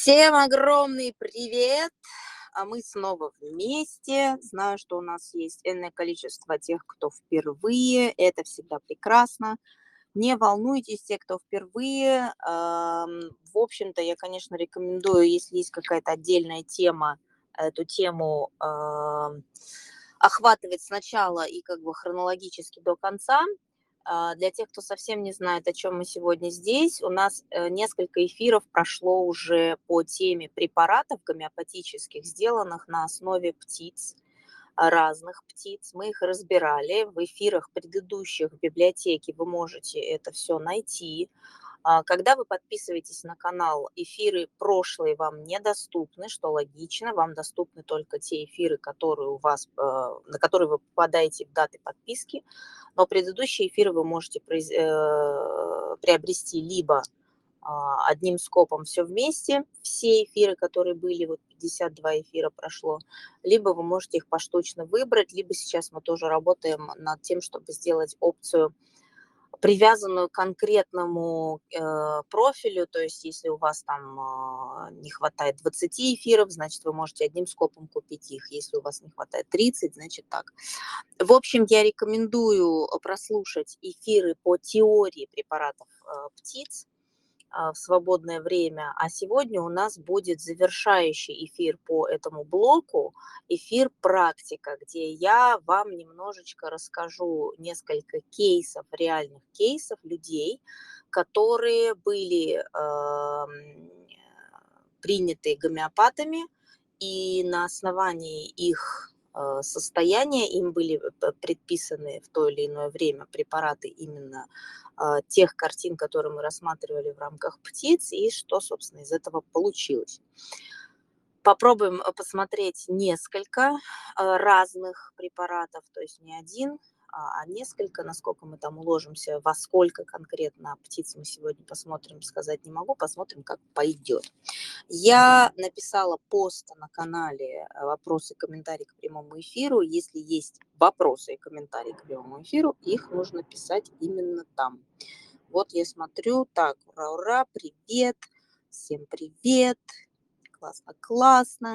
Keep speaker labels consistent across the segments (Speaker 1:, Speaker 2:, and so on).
Speaker 1: Всем огромный привет! А мы снова вместе. Знаю, что у нас есть энное количество тех, кто впервые. Это всегда прекрасно. Не волнуйтесь, те, кто впервые. В общем-то, я, конечно, рекомендую, если есть какая-то отдельная тема, эту тему охватывать сначала и как бы хронологически до конца. Для тех, кто совсем не знает, о чем мы сегодня здесь, у нас несколько эфиров прошло уже по теме препаратов гомеопатических, сделанных на основе птиц, разных птиц. Мы их разбирали. В эфирах предыдущих в библиотеке вы можете это все найти. Когда вы подписываетесь на канал, эфиры прошлые вам недоступны, что логично. Вам доступны только те эфиры, которые у вас, на которые вы попадаете в даты подписки. Но предыдущие эфиры вы можете приобрести либо одним скопом все вместе, все эфиры, которые были, вот 52 эфира прошло, либо вы можете их поштучно выбрать, либо сейчас мы тоже работаем над тем, чтобы сделать опцию, привязанную к конкретному профилю, то есть если у вас там не хватает 20 эфиров, значит, вы можете одним скопом купить их, если у вас не хватает 30, значит так. В общем, я рекомендую прослушать эфиры по теории препаратов птиц в свободное время, а сегодня у нас будет завершающий эфир по этому блоку, эфир «Практика», где я вам немножечко расскажу несколько кейсов, реальных кейсов людей, которые были приняты гомеопатами, и на основании их состояния им были предписаны в то или иное время препараты именно тех картин, которые мы рассматривали в рамках птиц, и что, собственно, из этого получилось. Попробуем посмотреть несколько разных препаратов, то есть не один, а несколько, насколько мы там уложимся, во сколько конкретно птиц мы сегодня посмотрим, сказать не могу, посмотрим, как пойдет. Я написала пост на канале «Вопросы и комментарии к прямому эфиру». Если есть вопросы и комментарии к прямому эфиру, их нужно писать именно там. Вот я смотрю, так, ура, привет, всем привет, классно.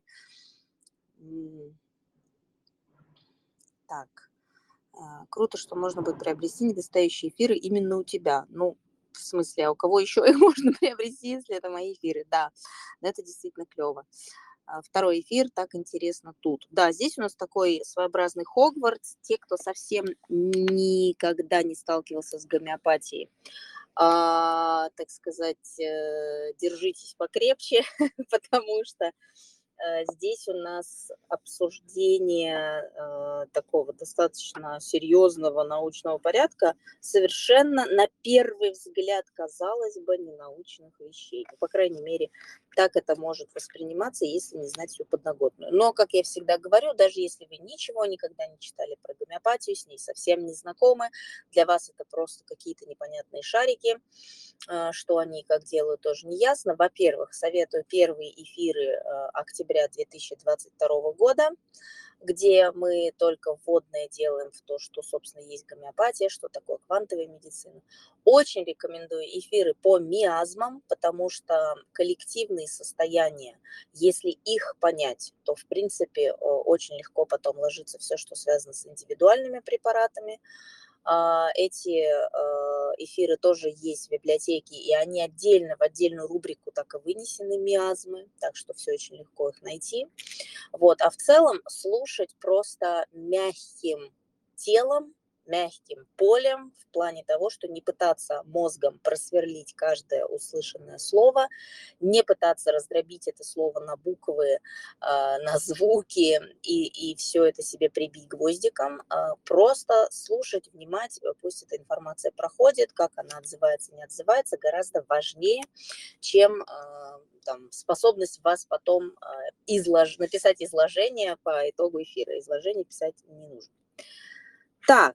Speaker 1: Так, круто, что можно будет приобрести недостающие эфиры именно у тебя. Ну, в смысле, а у кого еще их можно приобрести, если это мои эфиры? Да, но это действительно клево. Второй эфир, так интересно тут. Да, здесь у нас такой своеобразный Хогвартс. Те, кто совсем никогда не сталкивался с гомеопатией, так сказать, держитесь покрепче, потому что здесь у нас обсуждение такого достаточно серьезного научного порядка, совершенно на первый взгляд, казалось бы, ненаучных вещей. Ну, по крайней мере, так это может восприниматься, если не знать всю подноготную. Но, как я всегда говорю, даже если вы ничего никогда не читали про гомеопатию, с ней совсем не знакомы, для вас это просто какие-то непонятные шарики, что они как делают, тоже не ясно. Во-первых, советую первые эфиры октября 2022 года, где мы только вводное делаем в то, что, собственно, есть гомеопатия, что такое квантовая медицина. Очень рекомендую эфиры по миазмам, потому что коллективные состояния, если их понять, то, в принципе, очень легко потом ложится все, что связано с индивидуальными препаратами. Эти эфиры тоже есть в библиотеке, и они отдельно, в отдельную рубрику так и вынесены, миазмы, так что все очень легко их найти. Вот. А в целом слушать просто мягким телом, мягким полем, в плане того, что не пытаться мозгом просверлить каждое услышанное слово, не пытаться раздробить это слово на буквы, на звуки и все это себе прибить гвоздиком, просто слушать, внимать, пусть эта информация проходит, как она отзывается, не отзывается, гораздо важнее, чем там, способность вас потом написать изложение по итогу эфира. Изложение писать не нужно. Так,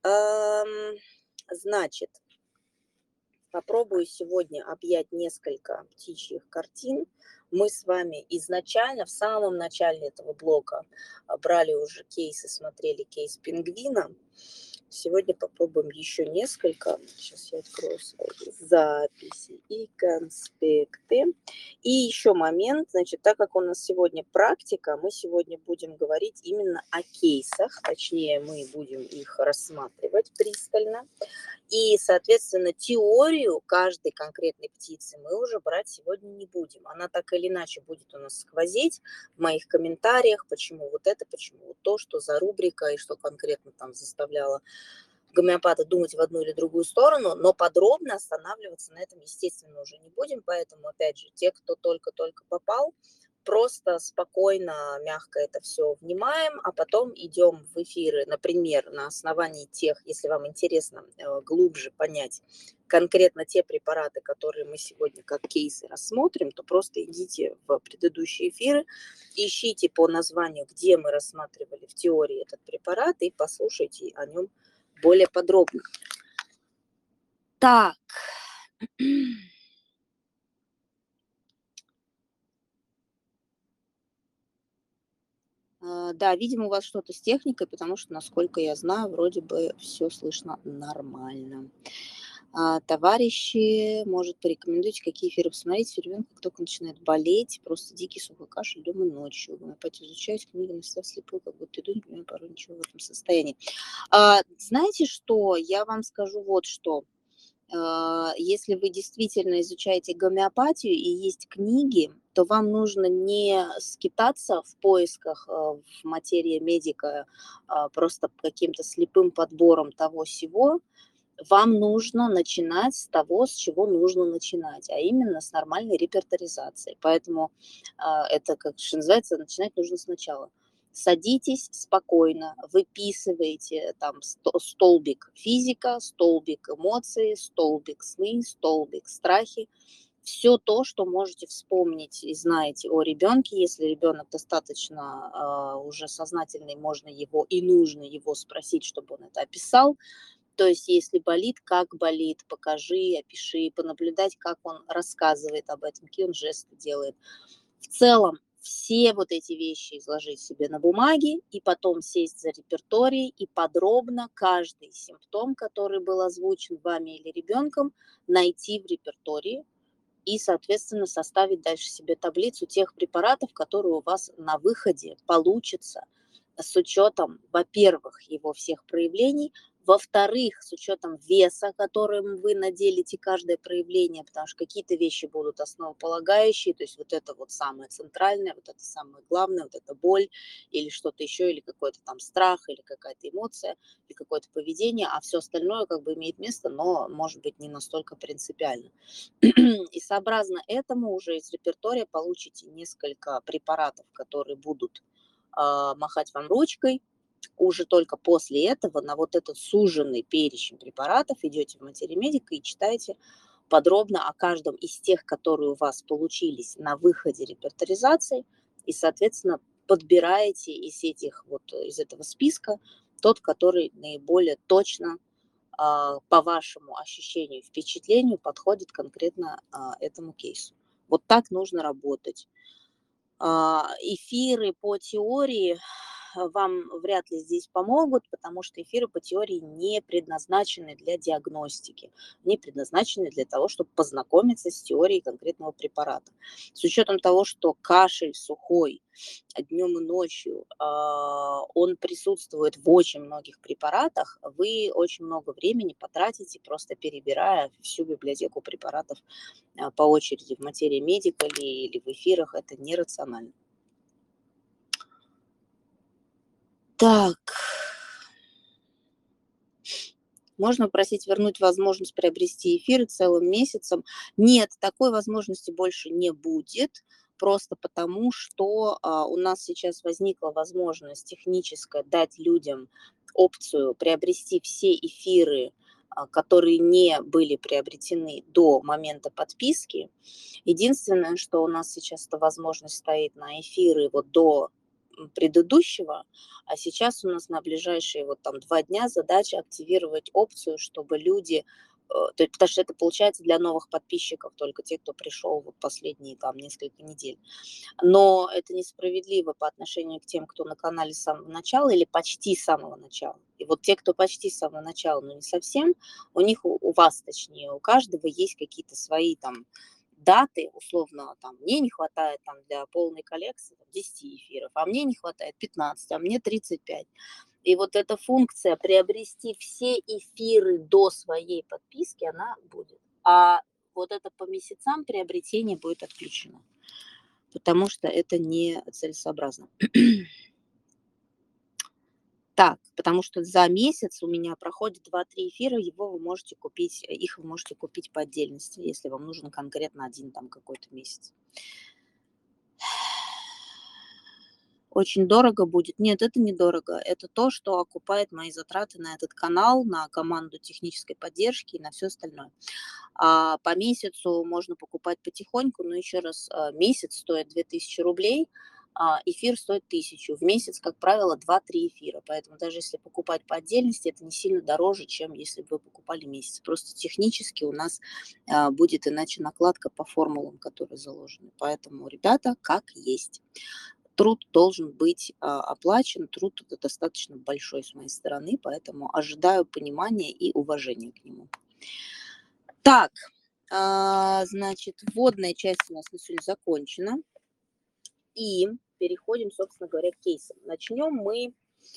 Speaker 1: значит, попробую сегодня объять несколько птичьих картин. Мы с вами изначально, в самом начале этого блока, брали уже кейсы, смотрели кейс пингвина. Сегодня попробуем еще несколько. Сейчас я открою свои записи и конспекты. И еще момент, значит, так как у нас сегодня практика, мы сегодня будем говорить именно о кейсах, точнее, мы будем их рассматривать пристально. И, соответственно, теорию каждой конкретной птицы мы уже брать сегодня не будем. Она так или иначе будет у нас сквозить в моих комментариях, почему вот это, почему вот то, что за рубрика и что конкретно там заставляло гомеопата думать в одну или другую сторону, но подробно останавливаться на этом, естественно, уже не будем. Поэтому, опять же, те, кто только-только попал, просто спокойно, мягко это все внимаем, а потом идем в эфиры, например, на основании тех, если вам интересно глубже понять конкретно те препараты, которые мы сегодня как кейсы рассмотрим, то просто идите в предыдущие эфиры, ищите по названию, где мы рассматривали в теории этот препарат, и послушайте о нем более подробно. Так. Да, видимо, у вас что-то с техникой, потому что, насколько я знаю, вроде бы все слышно нормально. Товарищи, может, порекомендуйте, какие эфиры посмотреть, если ребенок как только начинает болеть, просто дикий сухой кашель днем и ночью. Гомеопатию изучать, книги на себя слепую, как будто иду, не понимаю порой ничего в этом состоянии. Знаете что, я вам скажу вот что. Если вы действительно изучаете гомеопатию и есть книги, то вам нужно не скитаться в поисках в материи медика просто каким-то слепым подбором того-сего. Вам нужно начинать с того, с чего нужно начинать, а именно с нормальной репертуаризации. Поэтому это, как что называется, начинать нужно сначала. Садитесь спокойно, выписывайте там столбик физика, столбик эмоции, столбик сны, столбик страхи. Все то, что можете вспомнить и знаете о ребенке, если ребенок достаточно уже сознательный, можно его и нужно его спросить, чтобы он это описал. То есть, если болит, как болит, покажи, опиши, понаблюдать, как он рассказывает об этом, какие он жесты делает. В целом, все вот эти вещи изложить себе на бумаге и потом сесть за репертуарией и подробно каждый симптом, который был озвучен вами или ребенком, найти в репертуарии и, соответственно, составить дальше себе таблицу тех препаратов, которые у вас на выходе получится с учетом, во-первых, его всех проявлений, во-вторых, с учетом веса, которым вы наделите каждое проявление, потому что какие-то вещи будут основополагающие, то есть вот это вот самое центральное, вот это самое главное, вот эта боль или что-то еще, или какой-то там страх, или какая-то эмоция, или какое-то поведение, а все остальное как бы имеет место, но может быть не настолько принципиально. И сообразно этому уже из репертуария получите несколько препаратов, которые будут махать вам ручкой. Уже только после этого на вот этот суженный перечень препаратов идете в материю медика и читаете подробно о каждом из тех, которые у вас получились на выходе репертуаризации, и, соответственно, подбираете из этого списка тот, который наиболее точно по вашему ощущению, впечатлению подходит конкретно этому кейсу. Вот так нужно работать. Эфиры по теории вам вряд ли здесь помогут, потому что эфиры по теории не предназначены для диагностики, не предназначены для того, чтобы познакомиться с теорией конкретного препарата. С учетом того, что кашель сухой днем и ночью, он присутствует в очень многих препаратах, вы очень много времени потратите, просто перебирая всю библиотеку препаратов по очереди в материи медика или в эфирах. Это нерационально. Так. Можно просить вернуть возможность приобрести эфиры целым месяцем. Нет, такой возможности больше не будет, просто потому что у нас сейчас возникла возможность техническая дать людям опцию приобрести все эфиры, которые не были приобретены до момента подписки. Единственное, что у нас сейчас эта возможность стоит на эфиры вот до предыдущего, а сейчас у нас на ближайшие вот там 2 дня задача активировать опцию, чтобы люди то есть, потому что это получается для новых подписчиков, только те, кто пришел вот последние там несколько недель. Но это несправедливо по отношению к тем, кто на канале с самого начала или почти с самого начала. И вот те, кто почти с самого начала, но не совсем, у них, у вас точнее, у каждого есть какие-то свои там даты, условно, там, мне не хватает там для полной коллекции там, 10 эфиров, а мне не хватает 15, а мне 35. И вот эта функция приобрести все эфиры до своей подписки, она будет. А вот это по месяцам приобретение будет отключено, потому что это не целесообразно. Так, потому что за месяц у меня проходит 2-3 эфира, их вы можете купить по отдельности, если вам нужен конкретно один там какой-то месяц. Очень дорого будет? Нет, это недорого. Это то, что окупает мои затраты на этот канал, на команду технической поддержки и на все остальное. А по месяцу можно покупать потихоньку, но еще раз, месяц стоит 2000 рублей, эфир стоит 1000. В месяц, как правило, 2-3 эфира. Поэтому даже если покупать по отдельности, это не сильно дороже, чем если бы вы покупали месяц. Просто технически у нас будет иначе накладка по формулам, которые заложены. Поэтому, ребята, как есть. Труд должен быть оплачен, труд это достаточно большой с моей стороны, поэтому ожидаю понимания и уважения к нему. Так, значит, вводная часть у нас на сегодня закончена. И переходим, собственно говоря, к кейсам. Начнем мы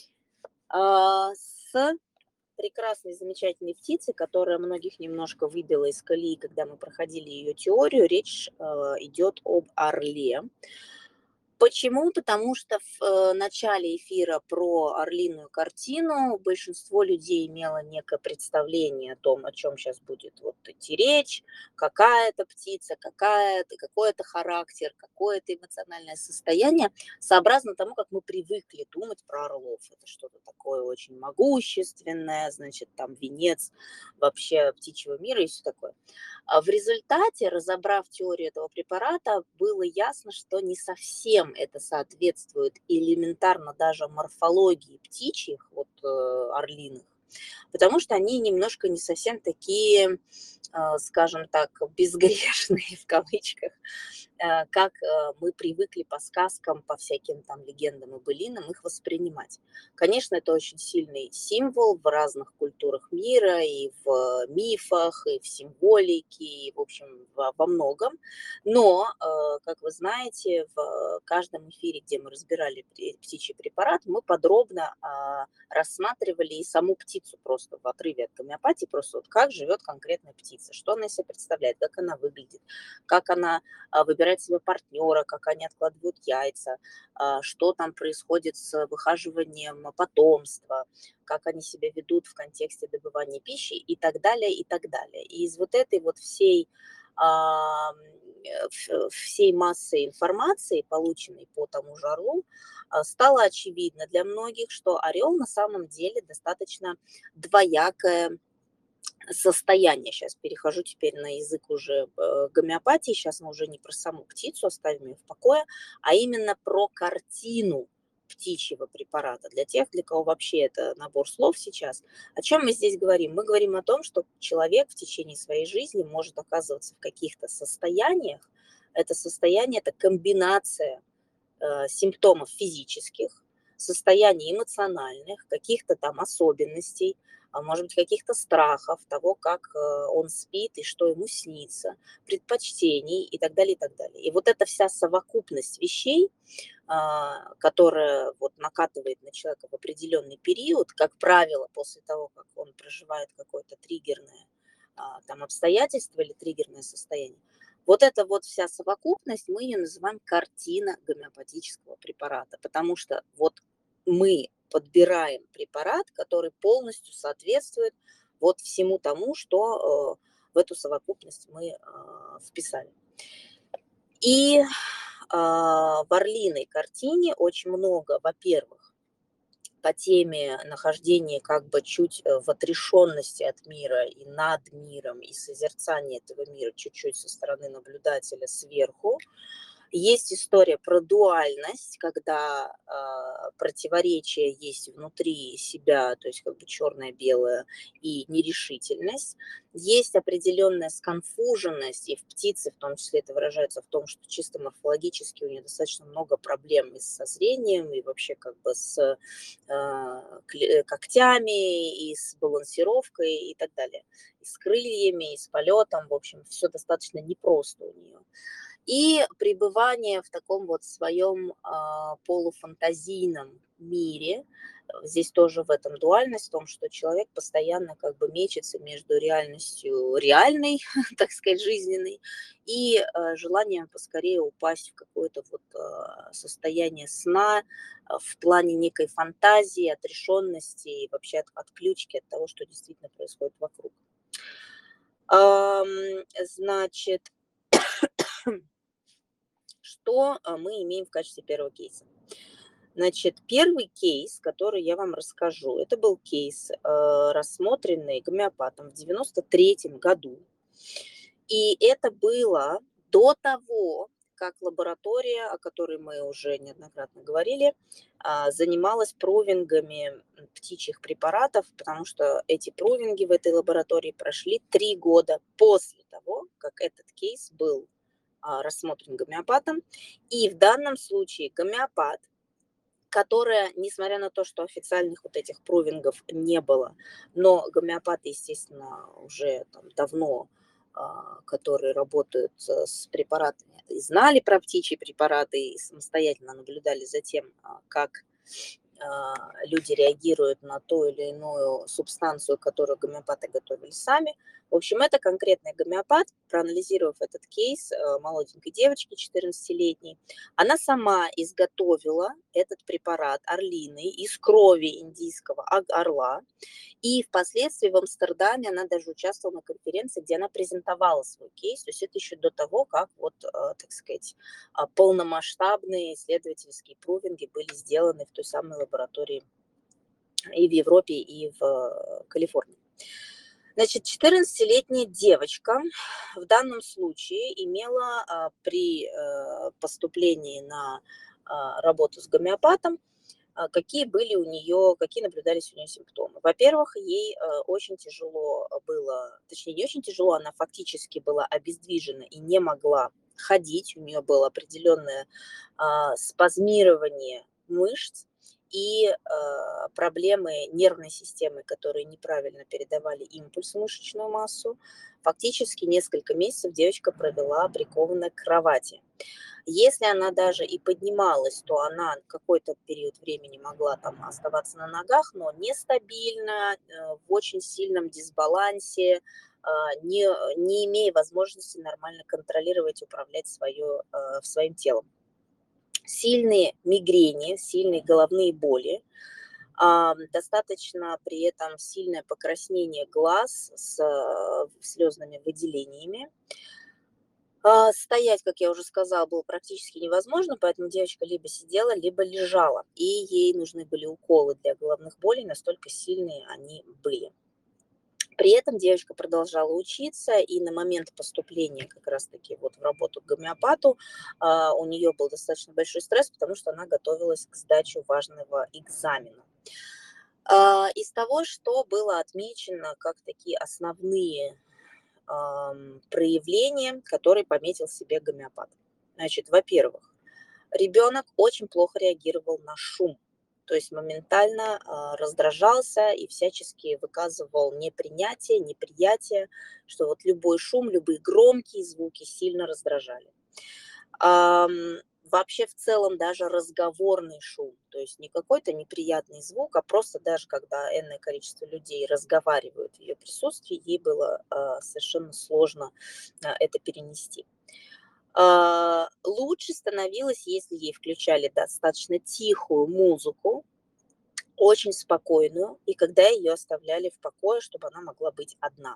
Speaker 1: с прекрасной, замечательной птицы, которая многих немножко выбила из колеи, когда мы проходили ее теорию. Речь идет об орле. Почему? Потому что в начале эфира про орлиную картину большинство людей имело некое представление о том, о чем сейчас будет вот идти речь, какая это птица, какой это характер, какое это эмоциональное состояние, сообразно тому, как мы привыкли думать про орлов. Это что-то такое очень могущественное, значит, там венец вообще птичьего мира и все такое. А в результате, разобрав теорию этого препарата, было ясно, что не совсем это соответствует элементарно даже морфологии птичьих, вот орлиных, потому что они немножко не совсем такие, скажем так, безгрешные в кавычках, как мы привыкли по сказкам, по всяким там легендам и былинам их воспринимать. Конечно, это очень сильный символ в разных культурах мира, и в мифах, и в символике, и, в общем, во многом. Но, как вы знаете, в каждом эфире, где мы разбирали птичий препарат, мы подробно рассматривали и саму птицу просто в отрыве от гомеопатии, просто вот как живет конкретная птица, что она из себя представляет, как она выглядит, как она выбирать себе партнера, как они откладывают яйца, что там происходит с выхаживанием потомства, как они себя ведут в контексте добывания пищи и так далее, и так далее. И из вот этой вот всей массы информации, полученной по тому же орлу, стало очевидно для многих, что орел на самом деле достаточно двоякое состояние. Сейчас перехожу теперь на язык уже гомеопатии. Сейчас мы уже не про саму птицу, оставим ее в покое, а именно про картину птичьего препарата. Для тех, для кого вообще это набор слов сейчас. О чем мы здесь говорим? Мы говорим о том, что человек в течение своей жизни может оказываться в каких-то состояниях. Это состояние, это комбинация симптомов физических, состояний эмоциональных, каких-то там особенностей, может быть, каких-то страхов, того, как он спит и что ему снится, предпочтений и так далее, и так далее. И вот эта вся совокупность вещей, которая вот накатывает на человека в определенный период, как правило, после того, как он проживает какое-то триггерное там обстоятельство или триггерное состояние, вот эта вот вся совокупность, мы ее называем картина гомеопатического препарата, потому что вот мы подбираем препарат, который полностью соответствует вот всему тому, что в эту совокупность мы вписали. И в орлиной картине очень много, во-первых, по теме нахождения как бы чуть в отрешенности от мира и над миром, и созерцания этого мира чуть-чуть со стороны наблюдателя сверху. Есть история про дуальность, когда противоречие есть внутри себя, то есть как бы черное-белое и нерешительность. Есть определенная сконфуженность, и в птице в том числе это выражается в том, что чисто морфологически у нее достаточно много проблем и со зрением, и вообще как бы с когтями, и с балансировкой и так далее, и с крыльями, и с полетом, в общем, все достаточно непросто у нее. И пребывание в таком вот своем полуфантазийном мире, здесь тоже в этом дуальность, в том, что человек постоянно как бы мечется между реальностью реальной, так сказать, жизненной, и желанием поскорее упасть в какое-то вот состояние сна в плане некой фантазии, отрешенности и вообще отключки от того, что действительно происходит вокруг. Значит, что мы имеем в качестве первого кейса? Значит, первый кейс, который я вам расскажу, это был кейс, рассмотренный гомеопатом в 93-м году. И это было до того, как лаборатория, о которой мы уже неоднократно говорили, занималась прувингами птичьих препаратов, потому что эти прувинги в этой лаборатории прошли 3 года после того, как этот кейс был рассмотрен гомеопатом. И в данном случае гомеопат, которая, несмотря на то, что официальных вот этих прувингов не было, но гомеопаты, естественно, уже там давно, которые работают с препаратами, и знали про птичьи препараты, и самостоятельно наблюдали за тем, как люди реагируют на ту или иную субстанцию, которую гомеопаты готовили сами. В общем, это конкретный гомеопат, проанализировав этот кейс молоденькой девочки 14-летней, она сама изготовила этот препарат орлиный из крови индийского орла, и впоследствии в Амстердаме она даже участвовала на конференции, где она презентовала свой кейс. То есть это еще до того, как вот, так сказать, полномасштабные исследовательские прувинги были сделаны в той самой лаборатории и в Европе, и в Калифорнии. Значит, 14-летняя девочка в данном случае имела при поступлении на работу с гомеопатом какие были у нее, какие наблюдались у нее симптомы. Во-первых, ей очень тяжело было, точнее, не очень тяжело, она фактически была обездвижена и не могла ходить. У нее было определенное спазмирование мышц и проблемы нервной системы, которые неправильно передавали импульс в мышечную массу. Фактически несколько месяцев девочка провела прикованная к кровати. Если она даже и поднималась, то она какой-то период времени могла там оставаться на ногах, но нестабильно, в очень сильном дисбалансе, не имея возможности нормально контролировать, управлять своим телом. Сильные мигрени, сильные головные боли, достаточно при этом сильное покраснение глаз с слезными выделениями. Стоять, как я уже сказала, было практически невозможно, поэтому девочка либо сидела, либо лежала. И ей нужны были уколы для головных болей, настолько сильные они были. При этом девочка продолжала учиться, и на момент поступления как раз-таки вот в работу к гомеопату у нее был достаточно большой стресс, потому что она готовилась к сдаче важного экзамена. Из того, что было отмечено как такие основные проявления, которые пометил себе гомеопат. Значит, во-первых, ребенок очень плохо реагировал на шум, то есть моментально раздражался и всячески выказывал непринятие, неприятие, что вот любой шум, любые громкие звуки сильно раздражали. Вообще в целом даже разговорный шум, то есть не какой-то неприятный звук, а просто даже когда энное количество людей разговаривают в ее присутствии, ей было совершенно сложно это перенести. Лучше становилось, если ей включали достаточно тихую музыку, очень спокойную, и когда ее оставляли в покое, чтобы она могла быть одна.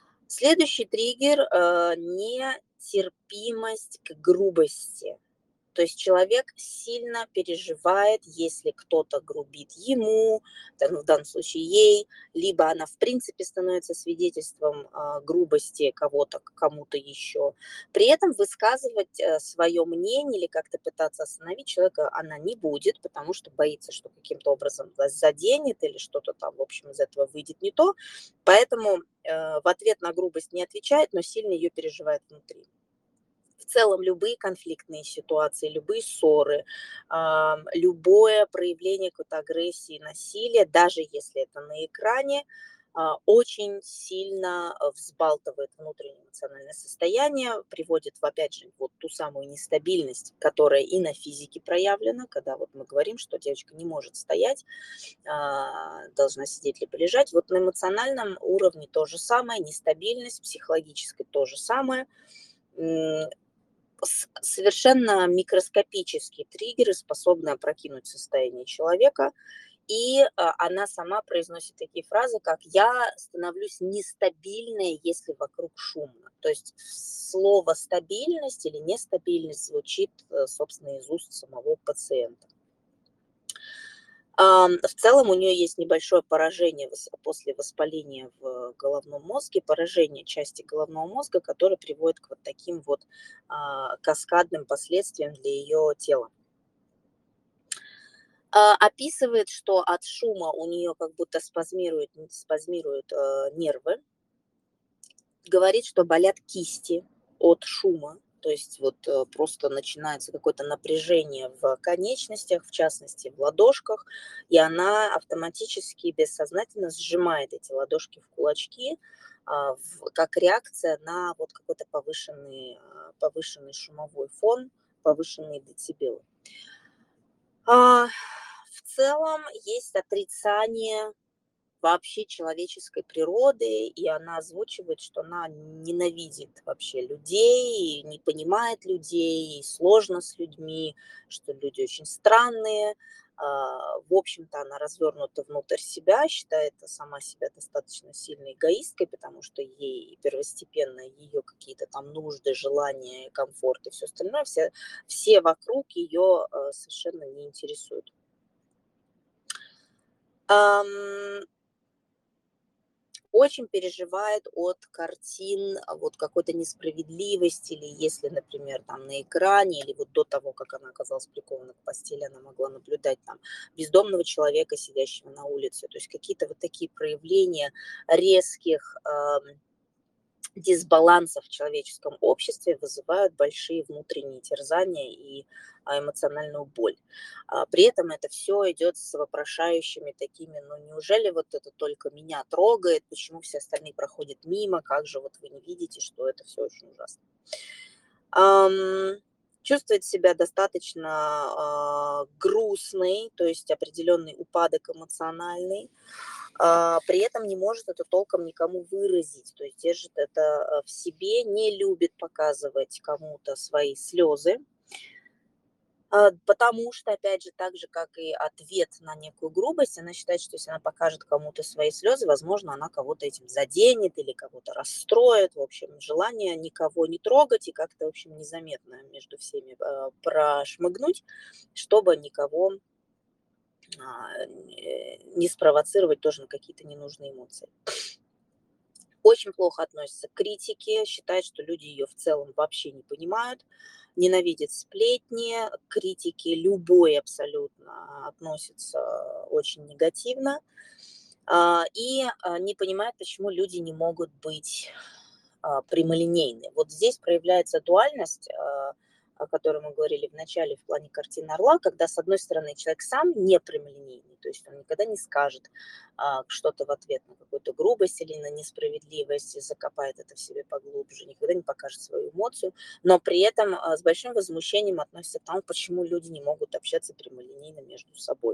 Speaker 1: Следующий триггер – нетерпимость к грубости. То есть человек сильно переживает, если кто-то грубит ему, там, в данном случае ей, либо она в принципе становится свидетельством грубости кого-то к кому-то еще. При этом высказывать свое мнение или как-то пытаться остановить человека она не будет, потому что боится, что каким-то образом заденет или что-то там, в общем, из этого выйдет не то. Поэтому в ответ на грубость не отвечает, но сильно ее переживает внутри. В целом любые конфликтные ситуации, любые ссоры, любое проявление какой-то агрессии, насилия, даже если это на экране, очень сильно взбалтывает внутреннее эмоциональное состояние, приводит, опять же, вот ту самую нестабильность, которая и на физике проявлена, когда вот мы говорим, что девочка не может стоять, должна сидеть либо лежать. Вот на эмоциональном уровне то же самое, нестабильность, психологической то же самое. Совершенно микроскопические триггеры способны опрокинуть состояние человека, и она сама произносит такие фразы, как «я становлюсь нестабильной, если вокруг шумно». То есть слово «стабильность» или «нестабильность» звучит, собственно, из уст самого пациента. В целом у нее есть небольшое поражение после воспаления в головном мозге, поражение части головного мозга, которое приводит к вот таким вот каскадным последствиям для ее тела. Описывает, что от шума у нее как будто спазмируют нервы. Говорит, что болят кисти от шума. То есть вот просто начинается какое-то напряжение в конечностях, в частности в ладошках, и она автоматически, бессознательно сжимает эти ладошки в кулачки, как реакция на вот какой-то повышенный шумовой фон, повышенные децибелы. В целом есть отрицание вообще человеческой природы, и она озвучивает, что она ненавидит вообще людей, не понимает людей, ей сложно с людьми, что люди очень странные. В общем-то, она развернута внутрь себя, считает сама себя достаточно сильной эгоисткой, потому что ей первостепенно ее какие-то там нужды, желания, комфорт и все остальное, все вокруг ее совершенно не интересуют. Очень переживает от картин вот какой-то несправедливости, или если, например, там на экране, или вот до того, как она оказалась прикована к постели, она могла наблюдать там бездомного человека, сидящего на улице. То есть какие-то вот такие проявления резких дисбалансов в человеческом обществе вызывают большие внутренние терзания и эмоциональную боль. При этом это все идет с вопрошающими такими, ну неужели вот это только меня трогает, почему все остальные проходят мимо, как же вот вы не видите, что это все очень ужасно. Чувствует себя достаточно грустной, то есть определенный упадок эмоциональный, при этом не может это толком никому выразить, то есть держит это в себе, не любит показывать кому-то свои слезы, потому что, опять же, так же, как и ответ на некую грубость, она считает, что если она покажет кому-то свои слезы, возможно, она кого-то этим заденет или кого-то расстроит. В общем, желание никого не трогать и как-то, в общем, незаметно между всеми прошмыгнуть, чтобы никого не спровоцировать тоже на какие-то ненужные эмоции. Очень плохо относится к критике, считает, что люди ее в целом вообще не понимают, ненавидит сплетни, к критике любой абсолютно относится очень негативно и не понимает, почему люди не могут быть прямолинейны. Вот здесь проявляется дуальность, о которой мы говорили в начале в плане картины орла, когда, с одной стороны, человек сам не прямолинейный, то есть он никогда не скажет что-то в ответ на какую-то грубость или на несправедливость, и закопает это в себе поглубже, никогда не покажет свою эмоцию, но при этом с большим возмущением относится к тому, почему люди не могут общаться прямолинейно между собой.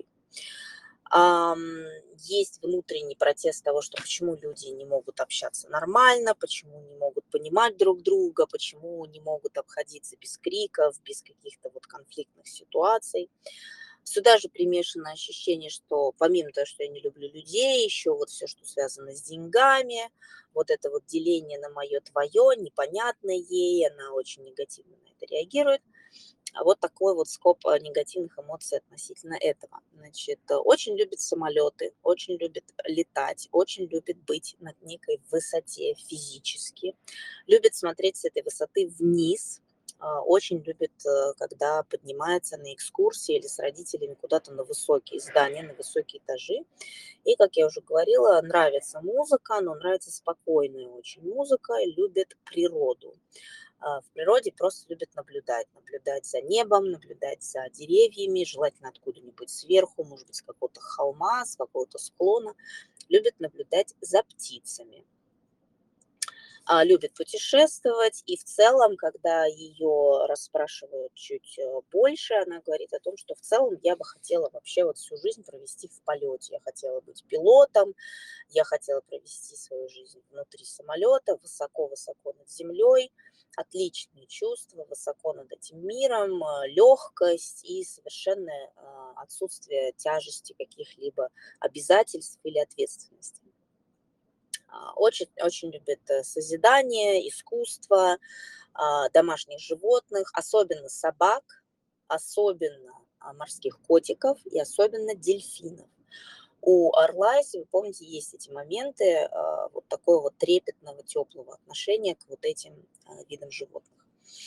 Speaker 1: Есть внутренний протест того, что почему люди не могут общаться нормально, почему не могут понимать друг друга, почему не могут обходиться без криков, без каких-то вот конфликтных ситуаций. Сюда же примешано ощущение, что помимо того, что я не люблю людей, еще вот все, что связано с деньгами, вот это вот деление на мое, твое, непонятно ей, она очень негативно на это реагирует. Вот такой вот скоп негативных эмоций относительно этого. Значит, очень любит самолеты, очень любит летать, очень любит быть на некой высоте физически, любит смотреть с этой высоты вниз, очень любит, когда поднимается на экскурсии или с родителями куда-то на высокие здания, на высокие этажи. И, как я уже говорила, нравится музыка, но нравится спокойная очень музыка, любит природу. В природе просто любит наблюдать за небом, наблюдать за деревьями, желательно откуда-нибудь сверху, может быть, с какого-то холма, с какого-то склона. Любит наблюдать за птицами, любит путешествовать, и в целом, когда ее расспрашивают чуть больше, она говорит о том, что в целом я бы хотела вообще вот всю жизнь провести в полете. Я хотела быть пилотом, я хотела провести свою жизнь внутри самолета, высоко-высоко над землей, отличные чувства, высоко над этим миром, легкость и совершенное отсутствие тяжести каких-либо обязательств или ответственности. Очень, очень любит созидание, искусство, домашних животных, особенно собак, особенно морских котиков и особенно дельфинов. У орла, если вы помните, есть эти моменты вот такого вот трепетного, теплого отношения к вот этим видам животных.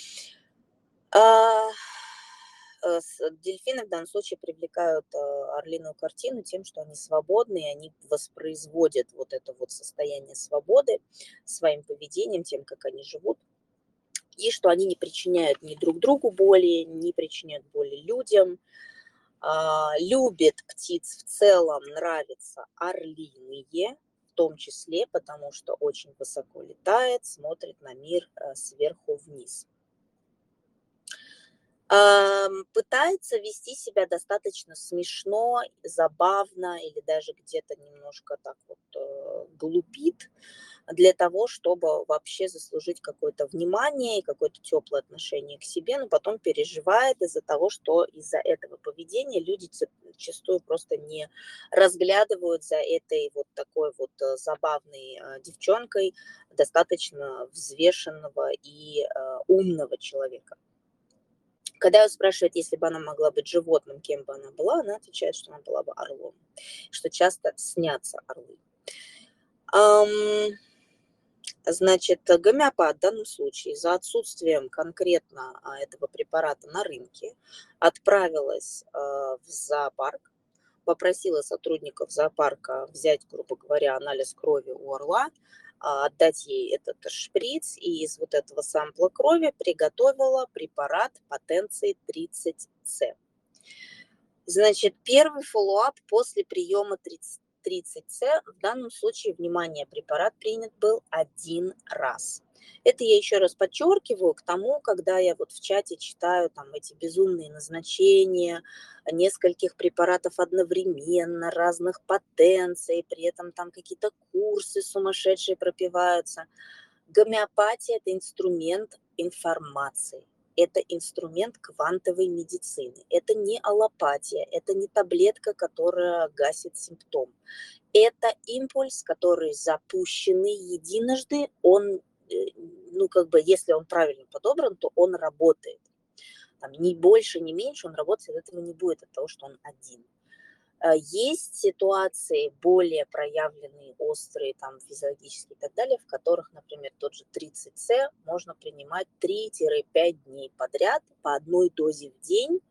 Speaker 1: Дельфины в данном случае привлекают орлиную картину тем, что они свободны, и они воспроизводят вот это вот состояние свободы своим поведением, тем, как они живут, и что они не причиняют ни друг другу боли, не причиняют боли людям. Любит птиц в целом, нравятся орлиные, в том числе, потому что очень высоко летает, смотрит на мир сверху вниз. Пытается вести себя достаточно смешно, забавно или даже где-то немножко так вот глупит для того, чтобы вообще заслужить какое-то внимание и какое-то теплое отношение к себе, но потом переживает из-за того, что из-за этого поведения люди зачастую просто не разглядывают за этой вот такой вот забавной девчонкой достаточно взвешенного и умного человека. Когда ее спрашивают, если бы она могла быть животным, кем бы она была, она отвечает, что она была бы орлом, что часто снятся орлы. Значит, гомеопат в данном случае за отсутствием конкретно этого препарата на рынке отправилась в зоопарк, попросила сотрудников зоопарка взять, грубо говоря, анализ крови у орла, отдать ей этот шприц, и из вот этого сампла крови приготовила препарат потенции 30С. Значит, первый фоллоуап после приема 30С, в данном случае, внимание, препарат принят был 1 раз. Это я еще раз подчеркиваю к тому, когда я вот в чате читаю там эти безумные назначения нескольких препаратов одновременно, разных потенций, при этом там какие-то курсы сумасшедшие пропиваются. Гомеопатия – это инструмент информации. Это инструмент квантовой медицины. Это не аллопатия, это не таблетка, которая гасит симптом. Это импульс, который запущенный единожды, он, ну, как бы, если он правильно подобран, то он работает. Там, ни больше, ни меньше он работает, этого не будет от того, что он один. Есть ситуации более проявленные, острые, там, физиологические и так далее, в которых, например, тот же 30С можно принимать 3-5 дней подряд по одной дозе в день,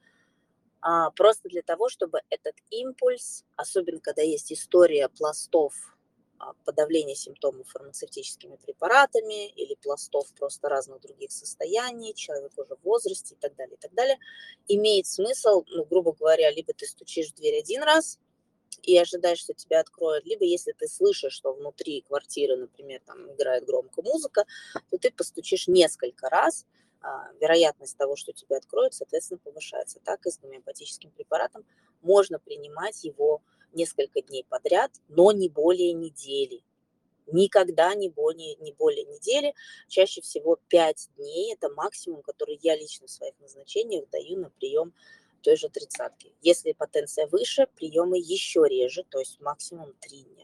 Speaker 1: просто для того, чтобы этот импульс, особенно когда есть история пластов подавления симптомов фармацевтическими препаратами или пластов просто разных других состояний, человек уже в возрасте и так далее, имеет смысл, ну, грубо говоря, либо ты стучишь в дверь 1 раз и ожидаешь, что тебя откроют, либо если ты слышишь, что внутри квартиры, например, там играет громко музыка, то ты постучишь несколько раз, вероятность того, что тебя откроют, соответственно, повышается. Так и с гомеопатическим препаратом можно принимать его несколько дней подряд, но не более недели. Никогда не более недели, чаще всего 5 дней – это максимум, который я лично в своих назначениях даю на прием той же 30-ки. Если потенция выше, приемы еще реже, то есть максимум 3 дня.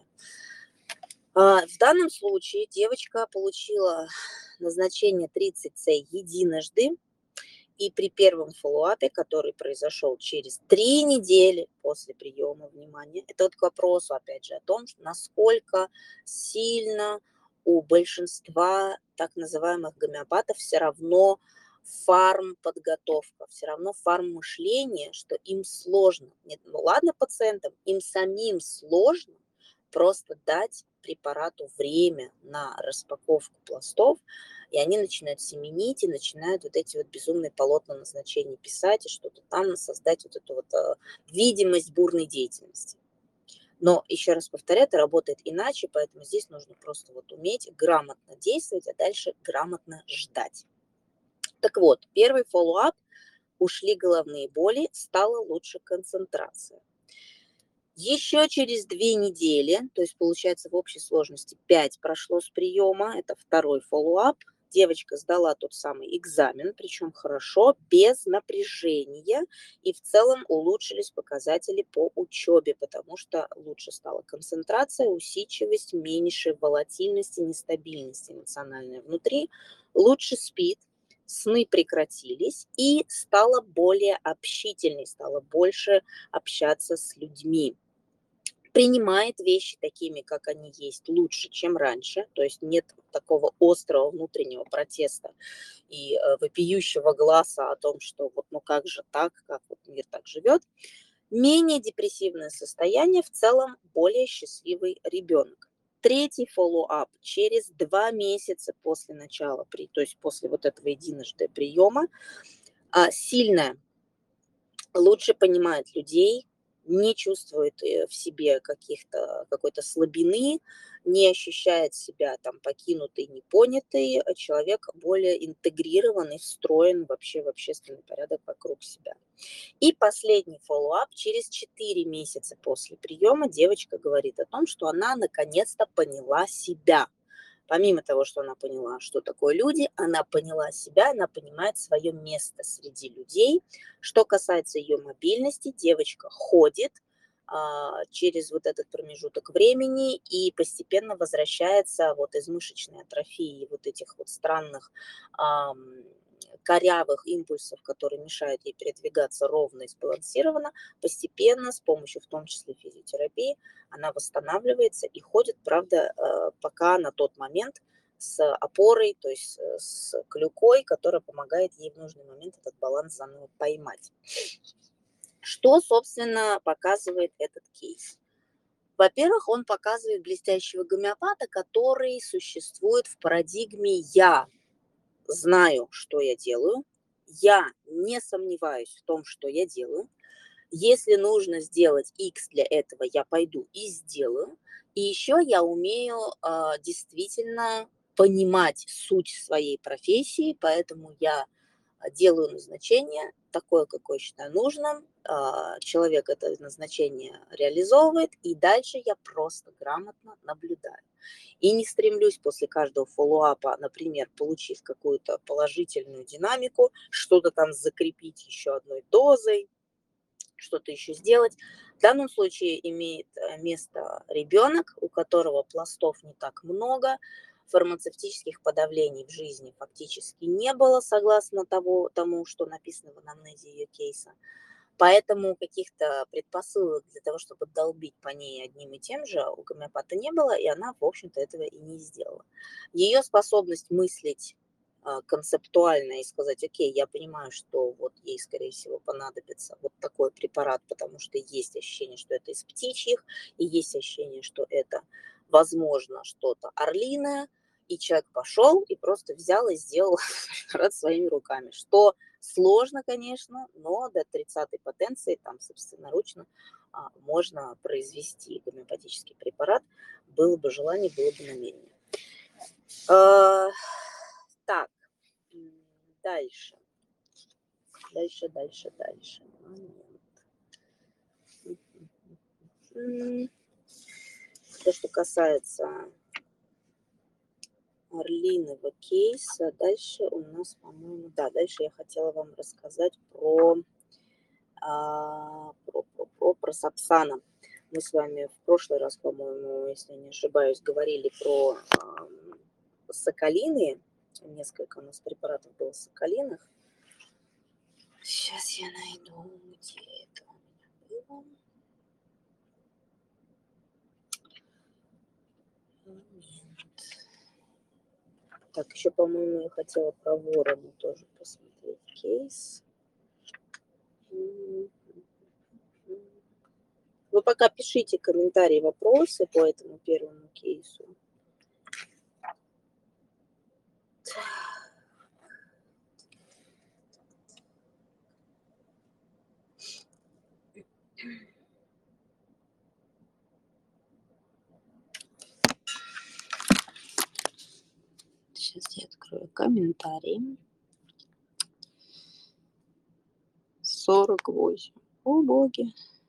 Speaker 1: В данном случае девочка получила назначение 30С единожды, И при первом фоллоуапе, который произошел через 3 недели после приема, внимания, это вот к вопросу, опять же, о том, насколько сильно у большинства так называемых гомеопатов все равно фарм-подготовка, все равно фарм-мышление, что им сложно. Нет, ну ладно пациентам, им самим сложно просто дать препарату время на распаковку пластов, и они начинают семенить и начинают вот эти вот безумные полотна назначений писать и что-то там создать вот эту вот видимость бурной деятельности. Но, еще раз повторяю, это работает иначе, поэтому здесь нужно просто вот уметь грамотно действовать, а дальше грамотно ждать. Так вот, первый фоллоуап, ушли головные боли, стала лучше концентрация. Еще через 2 недели, то есть получается в общей сложности 5 прошло с приема, это второй фоллоуап, девочка сдала тот самый экзамен, причем хорошо, без напряжения, и в целом улучшились показатели по учебе, потому что лучше стала концентрация, усидчивость, меньше волатильности, нестабильности эмоциональной внутри, лучше спит, сны прекратились и стала более общительной, стала больше общаться с людьми. Принимает вещи такими, как они есть, лучше, чем раньше, то есть нет такого острого внутреннего протеста и вопиющего глаза о том, что вот ну как же так, как вот мир так живет. Менее депрессивное состояние, в целом более счастливый ребенок. Третий фоллоуап через 2 месяца после начала, то есть после вот этого единожды приема, сильная, лучше понимает людей, не чувствует в себе какой-то слабины, не ощущает себя там покинутый, непонятый, а человек более интегрированный, встроен вообще в общественный порядок вокруг себя. И последний фоллоуап, через 4 месяца после приема девочка говорит о том, что она наконец-то поняла себя. Помимо того, что она поняла, что такое люди, она поняла себя, она понимает свое место среди людей. Что касается ее мобильности, девочка ходит через вот этот промежуток времени и постепенно возвращается вот из мышечной атрофии, вот этих вот странных корявых импульсов, которые мешают ей передвигаться ровно и сбалансированно, постепенно, с помощью в том числе физиотерапии, она восстанавливается и ходит, правда, пока на тот момент с опорой, то есть с клюкой, которая помогает ей в нужный момент этот баланс заново поймать. Что, собственно, показывает этот кейс? Во-первых, он показывает блестящего гомеопата, который существует в парадигме «я знаю, что я делаю, я не сомневаюсь в том, что я делаю, если нужно сделать X для этого, я пойду и сделаю. И еще я умею действительно понимать суть своей профессии, поэтому я делаю назначение такое, какое считаю нужным. Человек это назначение реализовывает, и дальше я просто грамотно наблюдаю. И не стремлюсь после каждого фоллоуапа, например, получив какую-то положительную динамику, что-то там закрепить еще одной дозой, что-то еще сделать. В данном случае имеет место ребенок, у которого пластов не так много, фармацевтических подавлений в жизни фактически не было, согласно тому, что написано в анамнезе ее кейса. Поэтому каких-то предпосылок для того, чтобы долбить по ней одним и тем же, у гомеопата не было, и она, в общем-то, этого и не сделала. Ее способность мыслить концептуально и сказать, окей, я понимаю, что вот ей, скорее всего, понадобится вот такой препарат, потому что есть ощущение, что это из птичьих, и есть ощущение, что это, возможно, что-то орлиное, и человек пошел и просто взял и сделал препарат своими руками, что сложно, конечно, но до 30-й потенции там собственноручно можно произвести гомеопатический препарат. Было бы желание, было бы намерение. Так, дальше. То, что касается орлиного кейса, дальше у нас, по-моему, да, дальше я хотела вам рассказать про Сапсана. Мы с вами в прошлый раз, по-моему, если не ошибаюсь, говорили про соколиные. Несколько у нас препаратов было соколиных. Сейчас я найду, где это у меня было. Момент. Так, еще, по-моему, я хотела про Ворона тоже посмотреть кейс. Вы пока пишите комментарии, вопросы по этому первому кейсу. Сейчас я открою комментарии. 48. О, боги.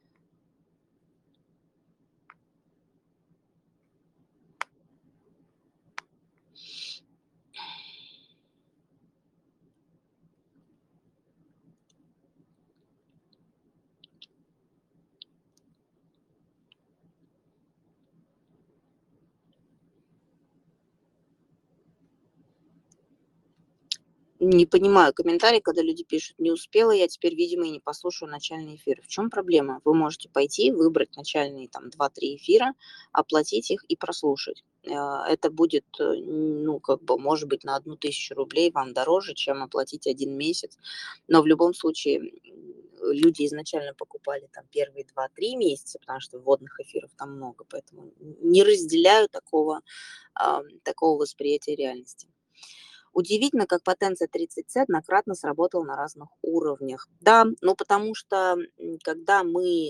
Speaker 1: Не понимаю комментарий, когда люди пишут: "Не успела я, теперь, видимо, и не послушаю начальный эфир". В чем проблема? Вы можете пойти, выбрать начальные там 2-3 эфира, оплатить их и прослушать. Это будет, ну, как бы, может быть, на 1000 рублей вам дороже, чем оплатить 1 месяц. Но в любом случае, люди изначально покупали там первые 2-3 месяца, потому что вводных эфиров там много, поэтому не разделяю такого восприятия реальности. Удивительно, как потенция 30C однократно сработала на разных уровнях. Да, ну потому что, когда мы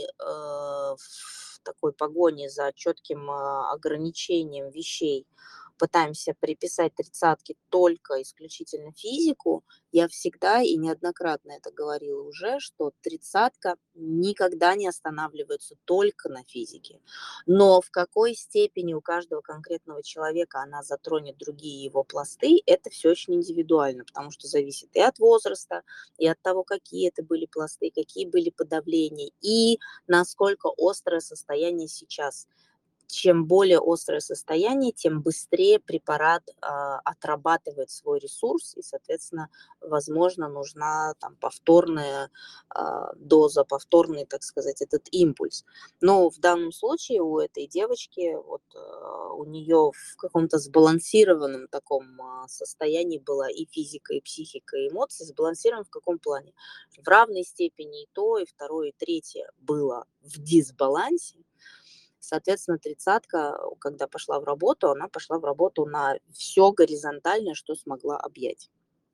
Speaker 1: в такой погоне за четким ограничением вещей пытаемся приписать тридцатки только исключительно физику, я всегда и неоднократно это говорила уже, что тридцатка никогда не останавливается только на физике. Но в какой степени у каждого конкретного человека она затронет другие его пласты, это все очень индивидуально, потому что зависит и от возраста, и от того, какие это были пласты, какие были подавления, и насколько острое состояние сейчас. Чем более острое состояние, тем быстрее препарат отрабатывает свой ресурс, и, соответственно, возможно, нужна там повторная доза, повторный, так сказать, этот импульс. Но в данном случае у этой девочки, вот у нее в каком-то сбалансированном таком состоянии была и физика, и психика, и эмоции. Сбалансирован в каком плане? В равной степени и то, и второе, и третье было в дисбалансе. Соответственно, тридцатка, когда пошла в работу, она пошла в работу на все горизонтальное, что смогла объять.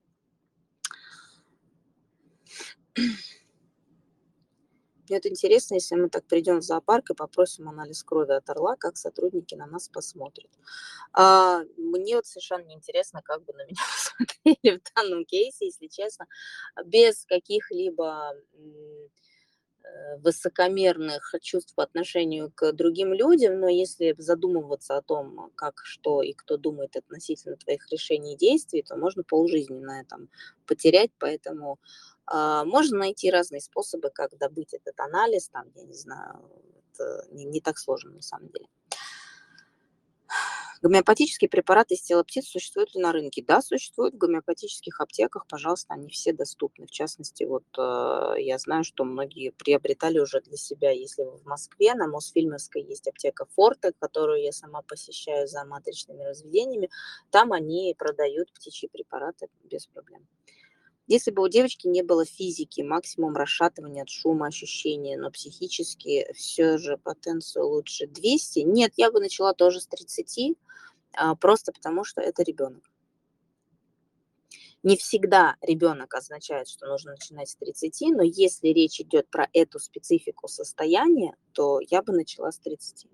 Speaker 1: Мне вот интересно, если мы так придем в зоопарк и попросим анализ крови от орла, как сотрудники на нас посмотрят. Мне вот совершенно неинтересно, как бы на меня посмотрели в данном кейсе, если честно, без каких-либо высокомерных чувств по отношению к другим людям, но если задумываться о том, как, что и кто думает относительно твоих решений и действий, то можно полжизни на этом потерять, поэтому можно найти разные способы, как добыть этот анализ, там, я не знаю, это не так сложно на самом деле. Гомеопатические препараты из тела птиц существуют ли на рынке? Да, существуют в гомеопатических аптеках, пожалуйста, они все доступны. В частности, вот я знаю, что многие приобретали уже для себя, если вы в Москве, на Мосфильмовской есть аптека Форте, которую я сама посещаю за матричными разведениями, там они продают птичьи препараты без проблем. Если бы у девочки не было физики, максимум расшатывания от шума, ощущения, но психически все же потенцию лучше 200, нет, я бы начала тоже с 30, просто потому что это ребенок. Не всегда ребенок означает, что нужно начинать с 30, но если речь идет про эту специфику состояния, то я бы начала с 30.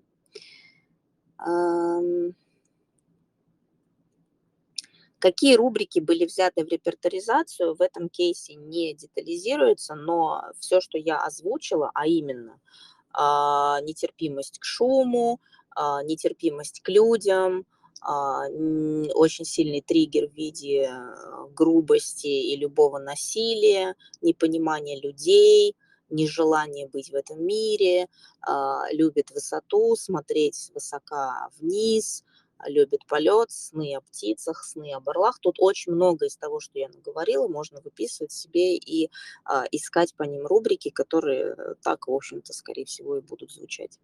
Speaker 1: Какие рубрики были взяты в репертуаризацию, в этом кейсе не детализируется, но все, что я озвучила, а именно нетерпимость к шуму, нетерпимость к людям, очень сильный триггер в виде грубости и любого насилия, непонимание людей, нежелание быть в этом мире, любит высоту, смотреть свысока вниз, любит полет, сны о птицах, сны об орлах. Тут очень много из того, что я наговорила, можно выписывать себе и искать по ним рубрики, которые так, в общем-то, скорее всего, и будут звучать.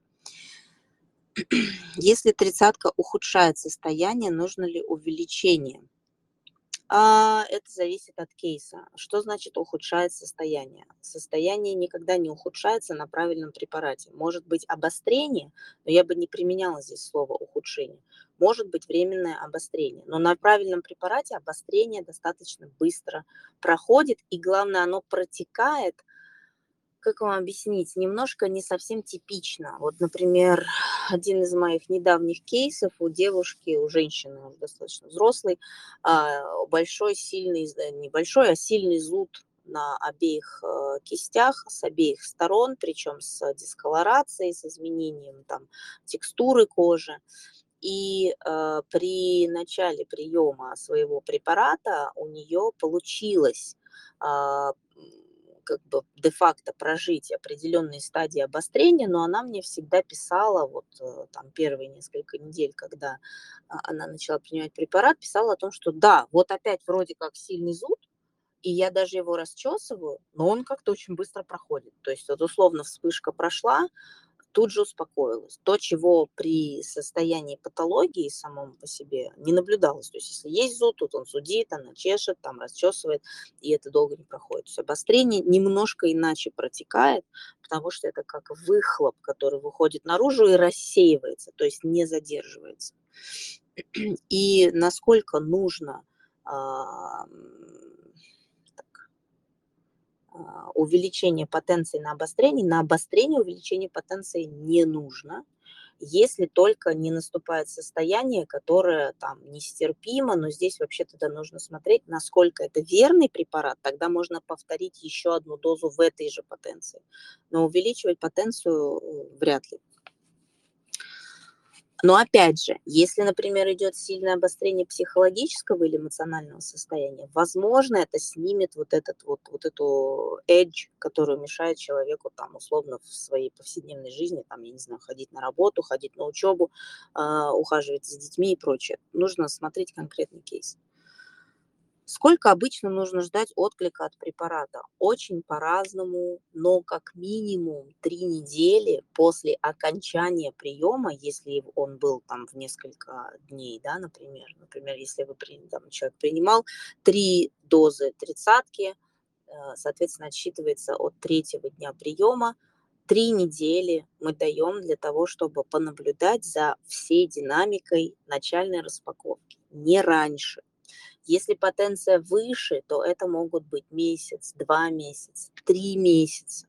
Speaker 1: Если тридцатка ухудшает состояние, нужно ли увеличение? Это зависит от кейса. Что значит ухудшает состояние? Состояние никогда не ухудшается на правильном препарате. Может быть обострение, но я бы не применяла здесь слово ухудшение. Может быть временное обострение, но на правильном препарате обострение достаточно быстро проходит, и главное, оно протекает, как вам объяснить, немножко не совсем типично. Вот, например, один из моих недавних кейсов у девушки, у женщины уже достаточно взрослой, большой, сильный, небольшой, а сильный зуд на обеих кистях, с обеих сторон, причем с дисколорацией, с изменением там, текстуры кожи. И при начале приема своего препарата у нее получилось как бы де-факто прожить определенные стадии обострения, но она мне всегда писала, вот там первые несколько недель, когда она начала принимать препарат, писала о том, что да, вот опять вроде как сильный зуд, и я даже его расчесываю, но он как-то очень быстро проходит. То есть вот условно вспышка прошла, тут же успокоилась. То, чего при состоянии патологии самом по себе не наблюдалось. То есть если есть зуд, тут он зудит, она чешет, там расчесывает, и это долго не проходит. То есть обострение немножко иначе протекает, потому что это как выхлоп, который выходит наружу и рассеивается, то есть не задерживается. И насколько нужно увеличение потенции на обострение увеличение потенции не нужно, если только не наступает состояние, которое там нестерпимо, но здесь вообще тогда нужно смотреть, насколько это верный препарат, тогда можно повторить еще одну дозу в этой же потенции. Но увеличивать потенцию вряд ли. Но опять же, если, например, идет сильное обострение психологического или эмоционального состояния, возможно, это снимет вот эту edge, которая мешает человеку там условно в своей повседневной жизни, там, я не знаю, ходить на работу, ходить на учебу, ухаживать за детьми и прочее. Нужно смотреть конкретный кейс. Сколько обычно нужно ждать отклика от препарата? Очень по-разному, но как минимум 3 недели после окончания приема, если он был там в несколько дней, да, например, если вы, там, человек принимал 3 дозы тридцатки, соответственно, отсчитывается от 3-го дня приема, 3 недели мы даем для того, чтобы понаблюдать за всей динамикой начальной распаковки, не раньше. Если потенция выше, то это могут быть месяц, 2 месяца, 3 месяца.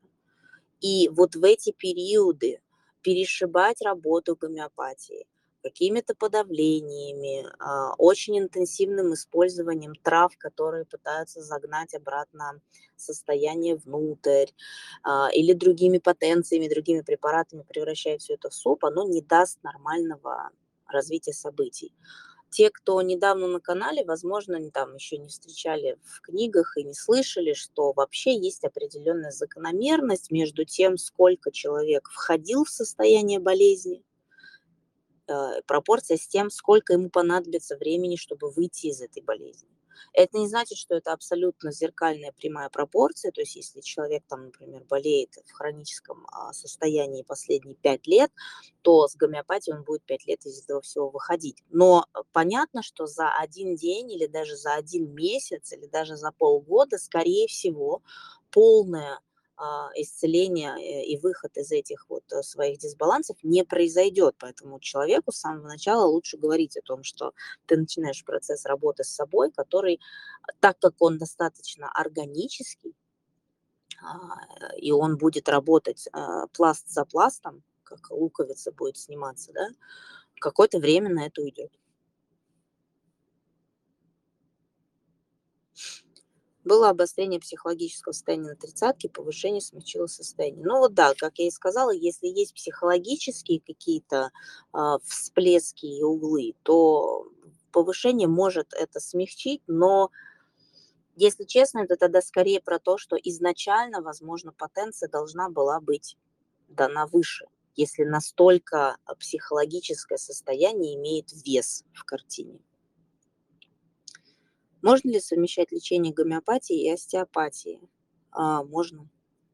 Speaker 1: И вот в эти периоды перешибать работу гомеопатии какими-то подавлениями, очень интенсивным использованием трав, которые пытаются загнать обратно состояние внутрь, или другими потенциями, другими препаратами, превращая все это в суп, оно не даст нормального развития событий. Те, кто недавно на канале, возможно, там еще не встречали в книгах и не слышали, что вообще есть определенная закономерность между тем, сколько человек входил в состояние болезни, пропорция с тем, сколько ему понадобится времени, чтобы выйти из этой болезни. Это не значит, что это абсолютно зеркальная прямая пропорция, то есть если человек, там, например, болеет в хроническом состоянии последние 5 лет, то с гомеопатией он будет 5 лет из этого всего выходить. Но понятно, что за один день или даже за 1 месяц или даже за полгода, скорее всего, полное исцеление и выход из этих вот своих дисбалансов не произойдет. Поэтому человеку с самого начала лучше говорить о том, что ты начинаешь процесс работы с собой, который, так как он достаточно органический, и он будет работать пласт за пластом, как луковица будет сниматься, да, какое-то время на это уйдет. Было обострение психологического состояния на тридцатке, повышение смягчило состояние. Ну вот да, как я и сказала, если есть психологические какие-то всплески и углы, то повышение может это смягчить, но, если честно, это тогда скорее про то, что изначально, возможно, потенция должна была быть дана выше. если настолько психологическое состояние имеет вес в картине. Можно ли совмещать лечение гомеопатии и остеопатии? Можно.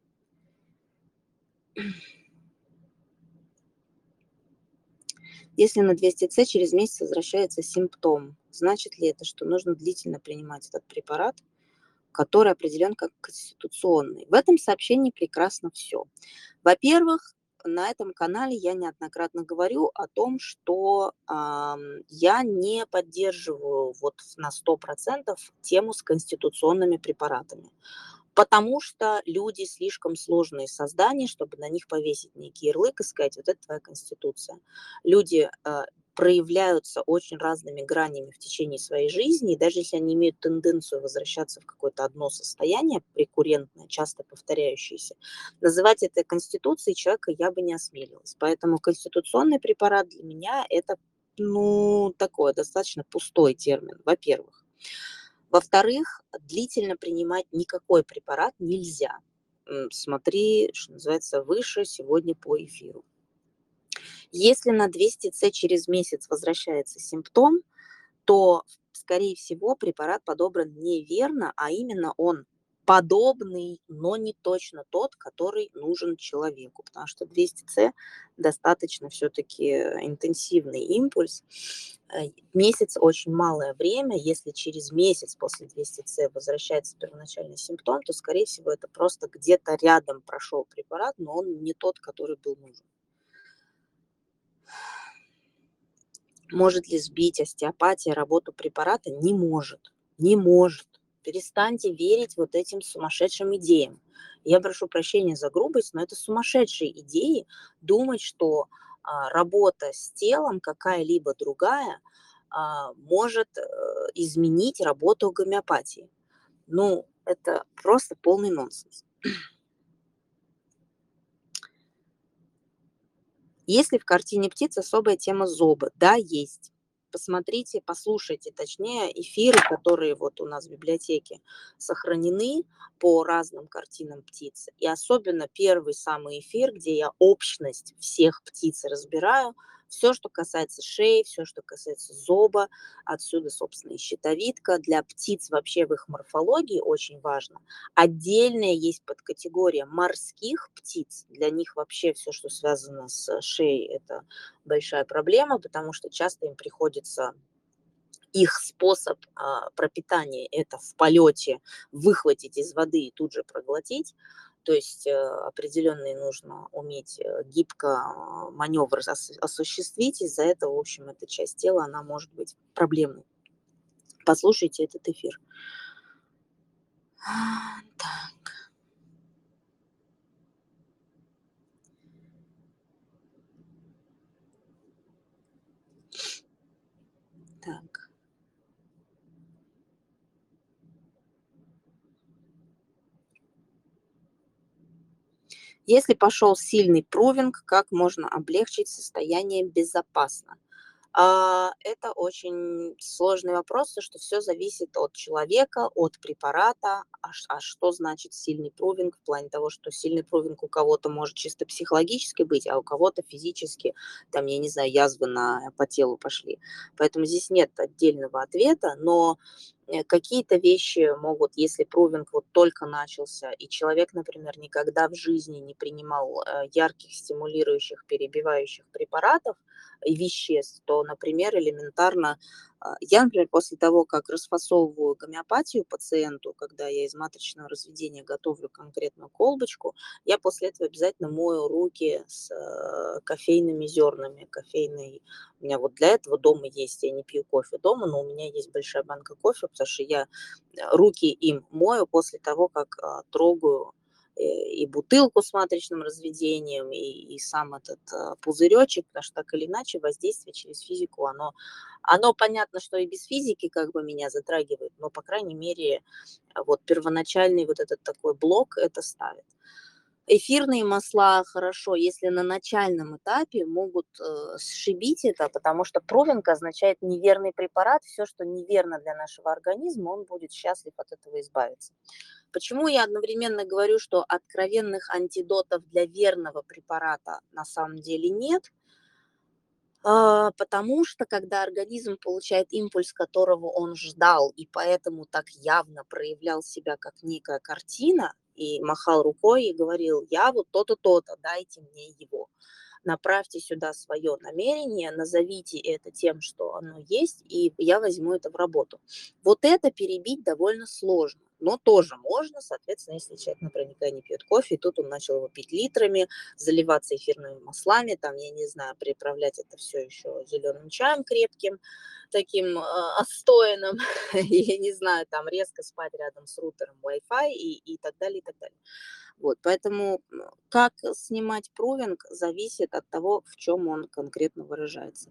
Speaker 1: Если на 200С через месяц возвращается симптом, значит ли это, что нужно длительно принимать этот препарат, который определен как конституционный? В этом сообщении прекрасно все. Во-первых, на этом канале я неоднократно говорю о том, что я не поддерживаю вот на 100% тему с конституционными препаратами, потому что люди слишком сложные создания, чтобы на них повесить некий ярлык и сказать, вот это твоя конституция. Люди проявляются очень разными гранями в течение своей жизни, и даже если они имеют тенденцию возвращаться в какое-то одно состояние, рекуррентное, часто повторяющееся, называть это конституцией человека я бы не осмелилась. Поэтому конституционный препарат для меня это, такой достаточно пустой термин, во-первых. Во-вторых, длительно принимать никакой препарат нельзя. Смотри, что называется, выше сегодня по эфиру. Если на 200С через месяц возвращается симптом, то, скорее всего, препарат подобран неверно, а именно он подобный, но не точно тот, который нужен человеку, потому что 200С достаточно все-таки интенсивный импульс. Месяц очень малое время, если через месяц после 200С возвращается первоначальный симптом, то, скорее всего, это просто где-то рядом прошел препарат, но он не тот, который был нужен. Может ли сбить остеопатия работу препарата? Не может. Не может. Перестаньте верить вот этим сумасшедшим идеям. Я прошу прощения за грубость, но это сумасшедшие идеи думать, что работа с телом какая-либо другая может изменить работу гомеопатии. Это просто полный нонсенс. Есть ли в картине птиц особая тема зоба? Да, есть. Посмотрите, послушайте, точнее, эфиры, которые вот у нас в библиотеке сохранены по разным картинам птиц. И особенно первый самый эфир, где я общность всех птиц разбираю, все, что касается шеи, все, что касается зоба, отсюда, собственно, и щитовидка. Для птиц вообще в их морфологии очень важно. Отдельная есть подкатегория морских птиц. Для них вообще все, что связано с шеей, это большая проблема, потому что часто им приходится их способ пропитания это в полете выхватить из воды и тут же проглотить. То есть определенный нужно уметь гибко маневр осуществить. Из-за этого, в общем, эта часть тела, она может быть проблемной. Послушайте этот эфир. Так. Так. Если пошел сильный провинг, как можно облегчить состояние безопасно? Это очень сложный вопрос, потому что все зависит от человека, от препарата. Что значит сильный провинг? В плане того, что сильный провинг у кого-то может чисто психологически быть, а у кого-то физически, там, я не знаю, язвы по телу пошли. Поэтому здесь нет отдельного ответа, но какие-то вещи могут, если провинг вот только начался, и человек, например, никогда в жизни не принимал ярких стимулирующих, перебивающих препаратов и веществ, то, например, элементарно я, например, после того, как расфасовываю гомеопатию пациенту, когда я из маточного разведения готовлю конкретную колбочку, я после этого обязательно мою руки с кофейными зернами, у меня вот для этого дома есть, я не пью кофе дома, но у меня есть большая банка кофе, потому что я руки им мою после того, как трогаю и бутылку с матричным разведением, и сам этот пузыречек, потому что так или иначе воздействие через физику, оно понятно, что и без физики как бы меня затрагивает, но, по крайней мере, вот первоначальный вот этот такой блок это ставит. Эфирные масла хорошо, если на начальном этапе могут сшибить это, потому что провинг означает неверный препарат. Все, что неверно для нашего организма, он будет счастлив от этого избавиться. Почему я одновременно говорю, что откровенных антидотов для верного препарата на самом деле нет? Потому что когда организм получает импульс, которого он ждал, и поэтому так явно проявлял себя как некая картина, и махал рукой и говорил: я вот то-то, то-то, дайте мне его. Направьте сюда свое намерение, назовите это тем, что оно есть, и я возьму это в работу. Вот это перебить довольно сложно. Но тоже можно, соответственно, если человек, например, никогда не пьет кофе, и тут он начал его пить литрами, заливаться эфирными маслами, там, я не знаю, приправлять это все еще зеленым чаем крепким, таким отстоянным, я не знаю, там, резко спать рядом с рутером Wi-Fi и так далее, и так далее. Вот, поэтому как снимать провинг зависит от того, в чем он конкретно выражается.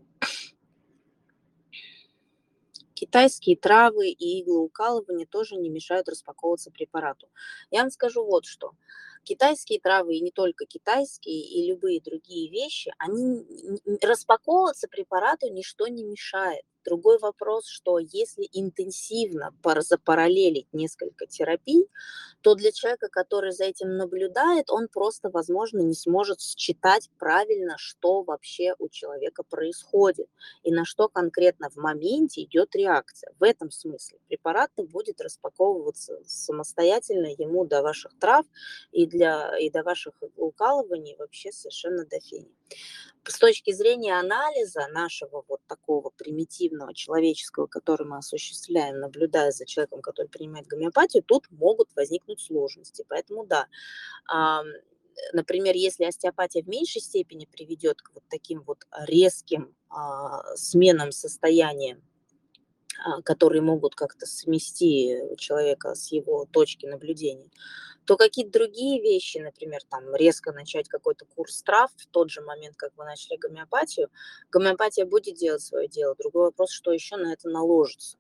Speaker 1: Китайские травы и иглоукалывание тоже не мешают распаковываться препарату. Я вам скажу вот что. Китайские травы, и не только китайские, и любые другие вещи, они распаковываться препарату ничто не мешает. Другой вопрос, что если интенсивно запараллелить несколько терапий, то для человека, который за этим наблюдает, он просто, возможно, не сможет считать правильно, что вообще у человека происходит и на что конкретно в моменте идет реакция. В этом смысле препарат будет распаковываться самостоятельно ему до ваших трав и до ваших укалываний вообще совершенно до фени. С точки зрения анализа нашего вот такого примитивного человеческого, который мы осуществляем, наблюдая за человеком, который принимает гомеопатию, тут могут возникнуть сложности. Поэтому да, например, если остеопатия в меньшей степени приведет к вот таким вот резким сменам состояния, которые могут как-то смести человека с его точки наблюдения, то какие-то другие вещи, например, там резко начать какой-то курс трав в тот же момент, как вы начали гомеопатию, гомеопатия будет делать свое дело. Другой вопрос, что еще на это наложится.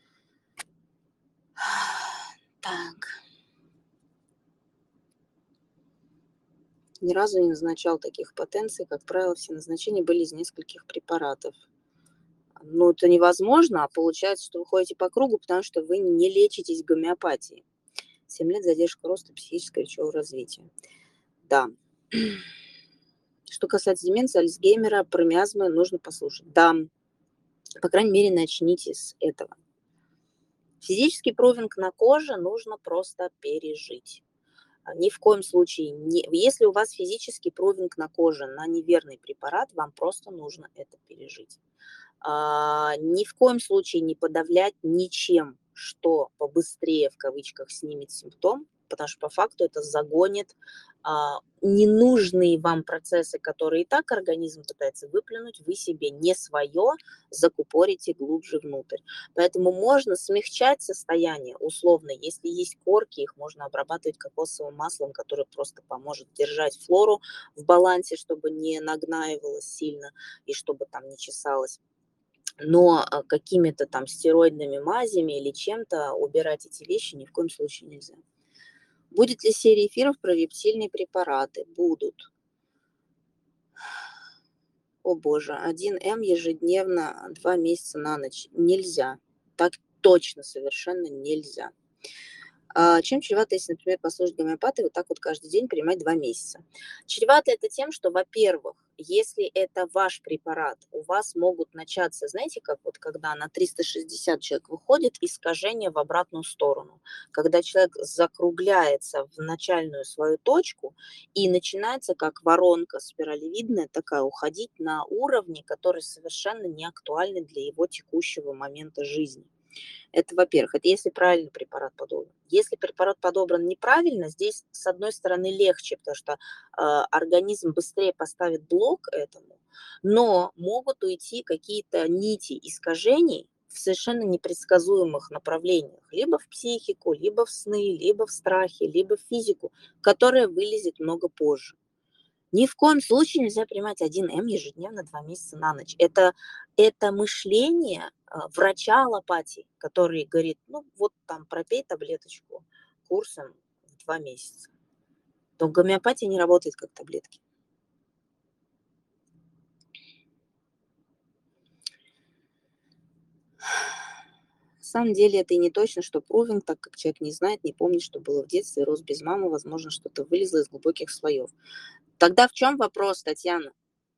Speaker 1: Так. Ни разу не назначал таких потенций. Как правило, все назначения были из нескольких препаратов. Ну, это невозможно, а получается, что вы ходите по кругу, потому что вы не лечитесь гомеопатией. 7 лет задержка роста психического и речевого развития. Да. Что касается деменции, Альцгеймера, про миазмы нужно послушать. Да, по крайней мере, начните с этого. Физический провинг на коже нужно просто пережить. Ни в коем случае, если у вас физический провинг на коже на неверный препарат, вам просто нужно это пережить. Ни в коем случае не подавлять ничем, что побыстрее, в кавычках, снимет симптом, потому что по факту это загонит ненужные вам процессы, которые и так организм пытается выплюнуть, вы себе не свое закупорите глубже внутрь. Поэтому можно смягчать состояние условно, если есть корки, их можно обрабатывать кокосовым маслом, которое просто поможет держать флору в балансе, чтобы не нагнаивалось сильно и чтобы там не чесалось. Но какими-то там стероидными мазями или чем-то убирать эти вещи ни в коем случае нельзя. Будет ли серия эфиров про рептильные препараты? Будут. О боже, 1 М ежедневно 2 месяца на ночь. Нельзя. Так точно совершенно нельзя. Чем чревато, если, например, послушать гомеопата и вот так вот каждый день принимать 2 месяца? Чревато это тем, что, во-первых, если это ваш препарат, у вас могут начаться, знаете, как вот когда на 360 человек выходит, искажение в обратную сторону. Когда человек закругляется в начальную свою точку и начинается как воронка спиралевидная такая уходить на уровни, которые совершенно не актуальны для его текущего момента жизни. Это, во-первых, это если правильно препарат подобран. Если препарат подобран неправильно, здесь, с одной стороны, легче, потому что организм быстрее поставит блок этому, но могут уйти какие-то нити искажений в совершенно непредсказуемых направлениях, либо в психику, либо в сны, либо в страхе, либо в физику, которая вылезет много позже. Ни в коем случае нельзя принимать 1 М ежедневно 2 месяца на ночь. Это мышление врача аллопатии, который говорит, ну вот там пропей таблеточку курсом в 2 месяца. то гомеопатия не работает как таблетки. На самом деле это и не точно, что proven, так как человек не знает, не помнит, что было в детстве, рос без мамы, возможно, что-то вылезло из глубоких слоев. Тогда в чем вопрос, Татьяна?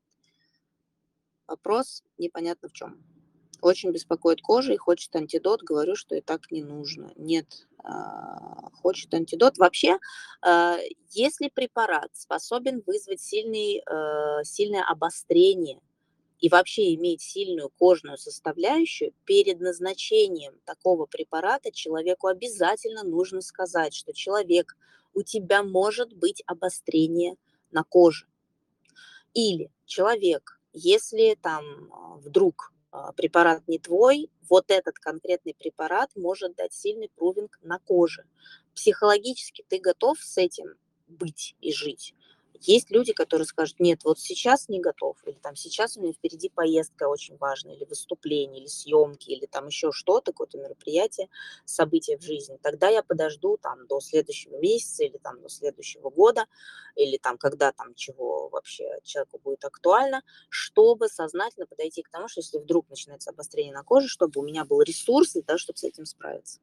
Speaker 1: Вопрос непонятно в чем. Очень беспокоит кожа и хочет антидот. Говорю, что и так не нужно. Нет, хочет антидот. Вообще, если препарат способен вызвать сильное обострение и вообще иметь сильную кожную составляющую, перед назначением такого препарата человеку обязательно нужно сказать, что человек, у тебя может быть обострение на коже. Или человек, если там вдруг препарат не твой, вот этот конкретный препарат может дать сильный прувинг на коже. Психологически ты готов с этим быть и жить. Есть люди, которые скажут, нет, вот сейчас не готов, или там сейчас у меня впереди поездка очень важная, или выступление, или съемки, или там еще что-то, какое-то мероприятие, событие в жизни. Тогда я подожду там до следующего месяца или там до следующего года, или там когда там чего вообще человеку будет актуально, чтобы сознательно подойти к тому, что если вдруг начинается обострение на коже, чтобы у меня был ресурс для того, чтобы с этим справиться.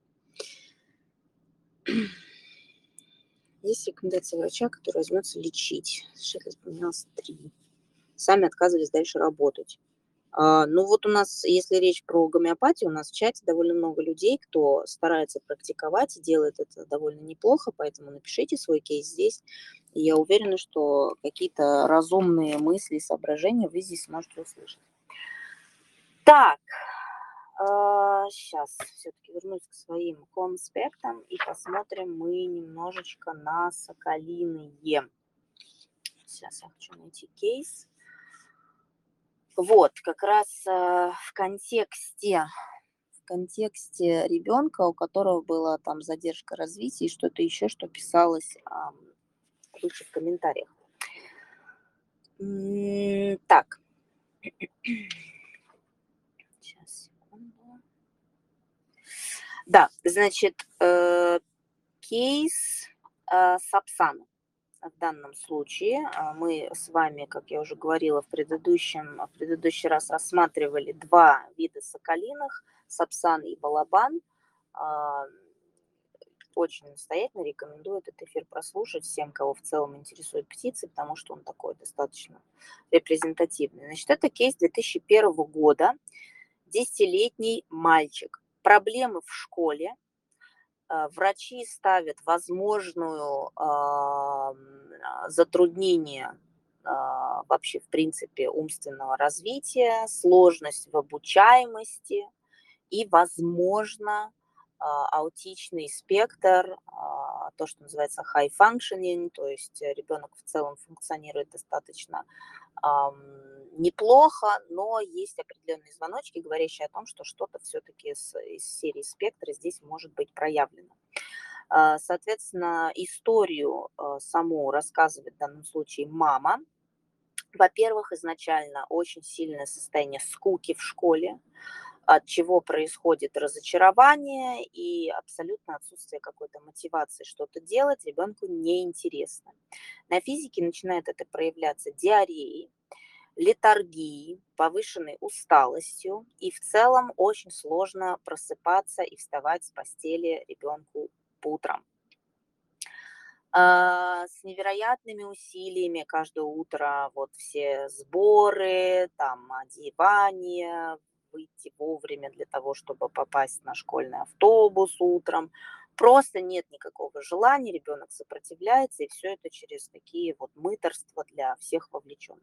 Speaker 1: Есть рекомендация врача, который возьмется лечить. Сейчас поменялось 3. Сами отказывались дальше работать. Ну вот у нас, если речь про гомеопатию, у нас в чате довольно много людей, кто старается практиковать и делает это довольно неплохо, поэтому напишите свой кейс здесь. И я уверена, что какие-то разумные мысли и соображения вы здесь сможете услышать. Так, сейчас все-таки вернусь к своим конспектам и посмотрим мы немножечко на соколиные. Сейчас я хочу найти кейс. Вот, как раз в контексте ребенка, у которого была там задержка развития и что-то еще, что писалось выше в комментариях. Так. Сейчас, секунду. Да, значит, кейс Сапсана. В данном случае мы с вами, как я уже говорила в предыдущий раз, рассматривали 2 вида соколиных, Сапсан и Балабан. Очень настоятельно рекомендую этот эфир прослушать всем, кого в целом интересуют птицы, потому что он такой достаточно репрезентативный. Значит, это кейс 2001 года, 10-летний мальчик. Проблемы в школе. Врачи ставят возможную затруднение вообще, в принципе, умственного развития, сложность в обучаемости и, возможно, аутичный спектр, то, что называется high functioning, то есть ребенок в целом функционирует достаточно неплохо, но есть определенные звоночки, говорящие о том, что что-то все-таки из серии спектра здесь может быть проявлено. Соответственно, историю саму рассказывает в данном случае мама. Во-первых, изначально очень сильное состояние скуки в школе, от чего происходит разочарование и абсолютно отсутствие какой-то мотивации что-то делать, ребенку неинтересно. На физике начинает это проявляться диареей, летаргией, повышенной усталостью, и в целом очень сложно просыпаться и вставать с постели ребенку по утрам. С невероятными усилиями каждое утро вот все сборы, там одевание, выйти вовремя для того, чтобы попасть на школьный автобус утром. Просто нет никакого желания, ребенок сопротивляется, и все это через такие вот мытарства для всех вовлеченных.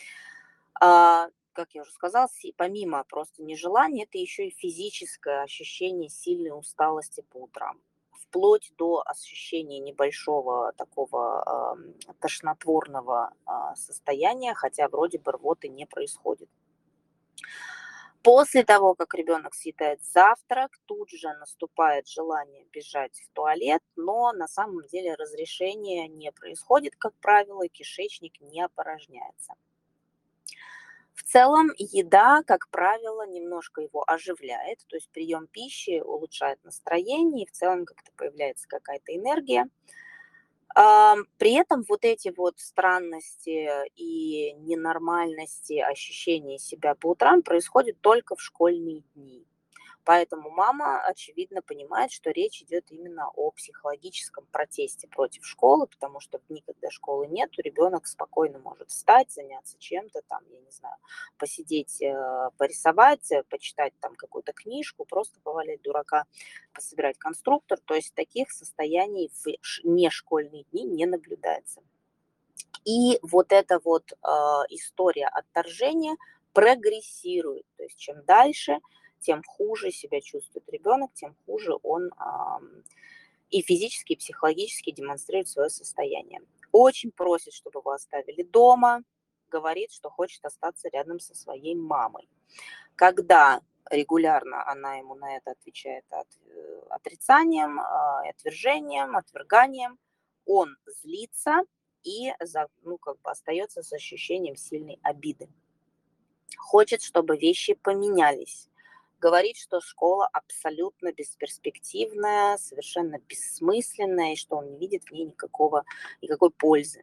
Speaker 1: Как я уже сказала, помимо просто нежелания, это еще и физическое ощущение сильной усталости по утрам, вплоть до ощущения небольшого такого тошнотворного состояния, хотя вроде бы рвоты не происходит. После того, как ребенок съедает завтрак, тут же наступает желание бежать в туалет, но на самом деле разрешение не происходит, как правило, и кишечник не опорожняется. В целом еда, как правило, немножко его оживляет, то есть прием пищи улучшает настроение, и в целом как-то появляется какая-то энергия. При этом вот эти вот странности и ненормальности ощущения себя по утрам происходят только в школьные дни. Поэтому мама, очевидно, понимает, что речь идет именно о психологическом протесте против школы, потому что в дни, когда школы нет, ребенок спокойно может встать, заняться чем-то, там, я не знаю, посидеть, порисовать, почитать там какую-то книжку, просто повалять дурака, пособирать конструктор. То есть таких состояний в нешкольные дни не наблюдается. И вот эта вот история отторжения прогрессирует. То есть чем дальше, тем хуже себя чувствует ребенок, тем хуже он и физически, и психологически демонстрирует свое состояние. Очень просит, чтобы его оставили дома, говорит, что хочет остаться рядом со своей мамой. Когда регулярно она ему на это отвечает отрицанием, отвержением, отверганием, он злится и остается с ощущением сильной обиды. Хочет, чтобы вещи поменялись. Говорит, что школа абсолютно бесперспективная, совершенно бессмысленная, и что он не видит в ней никакой пользы.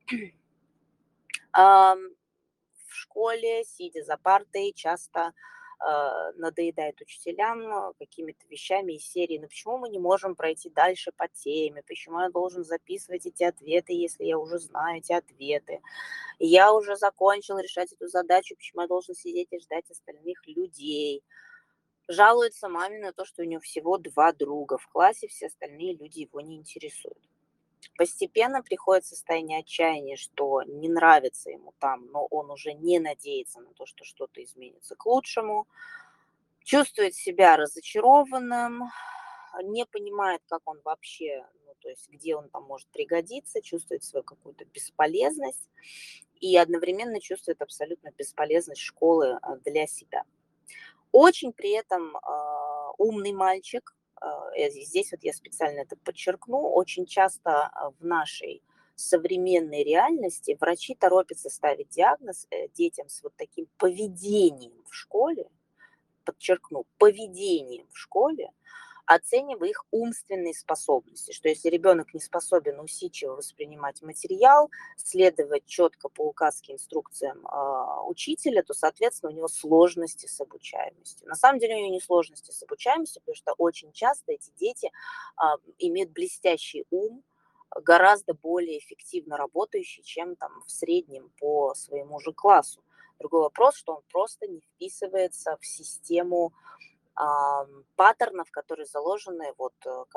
Speaker 1: В школе, сидя за партой, часто надоедает учителям какими-то вещами из серии: ну почему мы не можем пройти дальше по теме, почему я должен записывать эти ответы, если я уже знаю эти ответы, я уже закончил решать эту задачу, почему я должен сидеть и ждать остальных людей. Жалуется маме на то, что у него всего 2 друга в классе, все остальные люди его не интересуют. Постепенно приходит состояние отчаяния, что не нравится ему там, но он уже не надеется на то, что что-то изменится к лучшему. Чувствует себя разочарованным, не понимает, как он вообще, то есть где он там может пригодиться, чувствует свою какую-то бесполезность и одновременно чувствует абсолютно бесполезность школы для себя. Очень при этом умный мальчик. Здесь вот я специально это подчеркну. Очень часто в нашей современной реальности врачи торопятся ставить диагноз детям с вот таким поведением в школе, подчеркну, поведением в школе, оценивая их умственные способности, что если ребенок не способен усидчиво воспринимать материал, следовать четко по указке, инструкциям учителя, то, соответственно, у него сложности с обучаемостью. На самом деле у него не сложности с обучаемостью, потому что очень часто эти дети имеют блестящий ум, гораздо более эффективно работающий, чем там в среднем по своему же классу. Другой вопрос, что он просто не вписывается в систему паттернов, которые заложены вот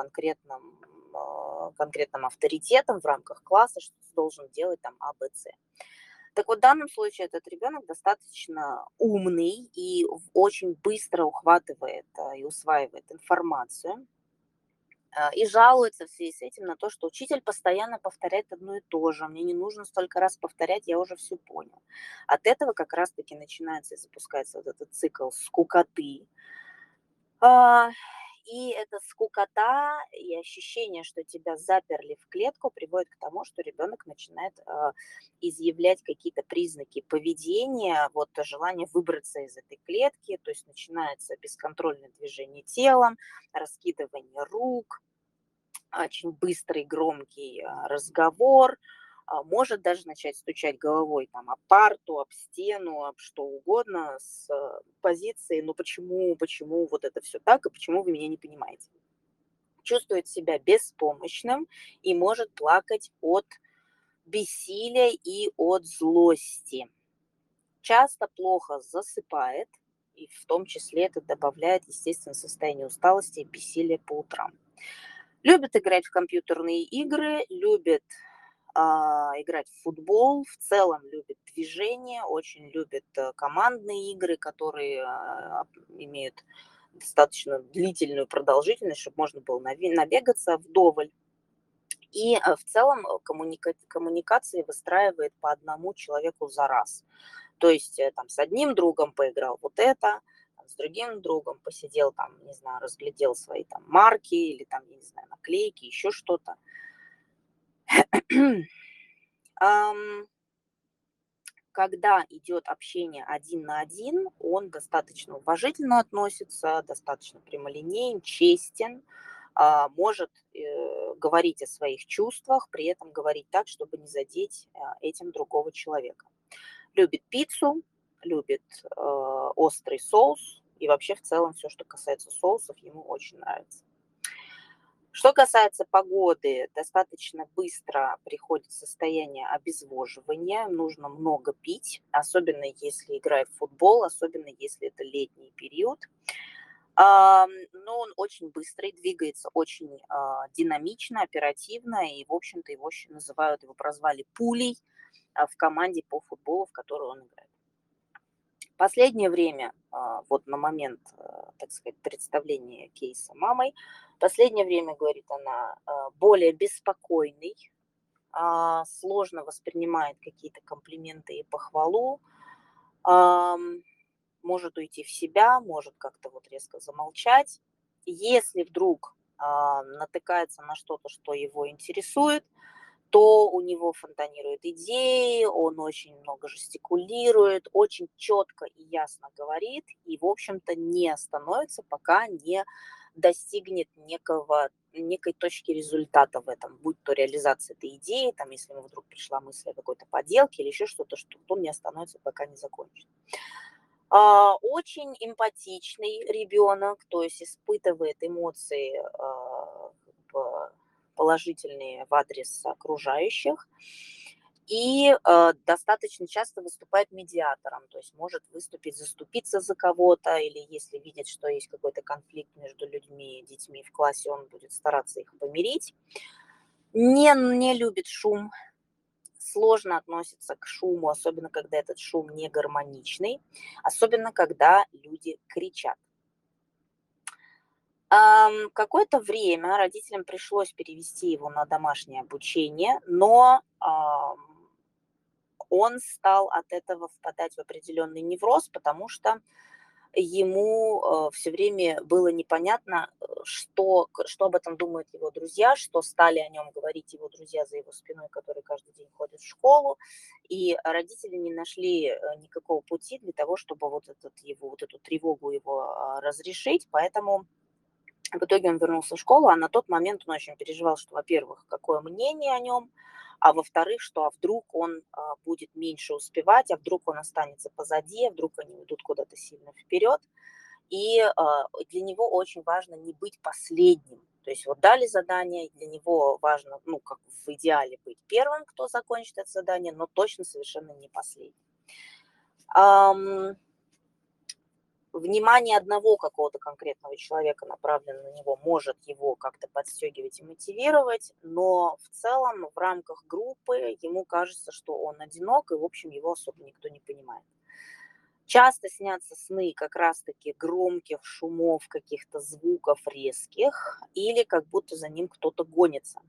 Speaker 1: конкретным авторитетом в рамках класса, что ты должен делать там А, Б, С. Так вот, в данном случае этот ребенок достаточно умный и очень быстро ухватывает и усваивает информацию. И жалуется в связи с этим на то, что учитель постоянно повторяет одно и то же. Мне не нужно столько раз повторять, я уже все понял. От этого как раз-таки начинается и запускается вот этот цикл скукоты. И эта скукота и ощущение, что тебя заперли в клетку, приводит к тому, что ребенок начинает изъявлять какие-то признаки поведения, вот желание выбраться из этой клетки, то есть начинается бесконтрольное движение телом, раскидывание рук, очень быстрый громкий разговор, может даже начать стучать головой там об парту, об стену, об что угодно с позиции: ну почему вот это все так, и почему вы меня не понимаете. Чувствует себя беспомощным и может плакать от бессилия и от злости. Часто плохо засыпает, и в том числе это добавляет, естественно, состояние усталости и бессилия по утрам. Любит играть в компьютерные игры, любит играть в футбол, в целом любит движение, очень любит командные игры, которые имеют достаточно длительную продолжительность, чтобы можно было набегаться вдоволь. И в целом коммуникации выстраивает по одному человеку за раз. То есть там с одним другом поиграл вот это, с другим другом посидел там, не знаю, разглядел свои там марки или там, я не знаю, наклейки, еще что-то. Когда идет общение один на один, он достаточно уважительно относится, достаточно прямолинеен, честен, может говорить о своих чувствах, при этом говорить так, чтобы не задеть этим другого человека. Любит пиццу, любит острый соус, и вообще в целом все, что касается соусов, ему очень нравится. Что касается погоды, достаточно быстро приходит состояние обезвоживания, нужно много пить, особенно если играет в футбол, особенно если это летний период. Но он очень быстрый, двигается очень динамично, оперативно, и, в общем-то, его еще называют, его прозвали пулей в команде по футболу, в которой он играет. Последнее время, вот на момент, так сказать, представления кейса мамой, последнее время, говорит она, более беспокойный, сложно воспринимает какие-то комплименты и похвалу, может уйти в себя, может как-то вот резко замолчать. Если вдруг натыкается на что-то, что его интересует, то у него фонтанируют идеи, он очень много жестикулирует, очень четко и ясно говорит, и, в общем-то, не остановится, пока не достигнет некой точки результата в этом, будь то реализация этой идеи, там, если ему вдруг пришла мысль о какой-то поделке или еще что-то, что он не остановится, пока не закончит. Очень эмпатичный ребенок, то есть испытывает эмоции положительные в адрес окружающих и достаточно часто выступает медиатором, то есть может выступить, заступиться за кого-то, или если видит, что есть какой-то конфликт между людьми, детьми в классе, он будет стараться их помирить. Не любит шум, сложно относится к шуму, особенно когда этот шум не гармоничный, особенно когда люди кричат. Какое-то время родителям пришлось перевести его на домашнее обучение, но он стал от этого впадать в определенный невроз, потому что ему все время было непонятно, что об этом думают его друзья, что стали о нем говорить его друзья за его спиной, которые каждый день ходят в школу. И родители не нашли никакого пути для того, чтобы вот эту тревогу его разрешить. Поэтому в итоге он вернулся в школу, а на тот момент он очень переживал, что, во-первых, какое мнение о нем, а во-вторых, что вдруг он будет меньше успевать, а вдруг он останется позади, а вдруг они уйдут куда-то сильно вперед. И для него очень важно не быть последним. То есть вот дали задание, для него важно, как в идеале, быть первым, кто закончит это задание, но точно совершенно не последним. Внимание одного какого-то конкретного человека, направленное на него, может его как-то подстегивать и мотивировать, но в целом в рамках группы ему кажется, что он одинок, и, в общем, его особо никто не понимает. Часто снятся сны как раз-таки громких шумов, каких-то звуков резких, или как будто за ним кто-то гонится.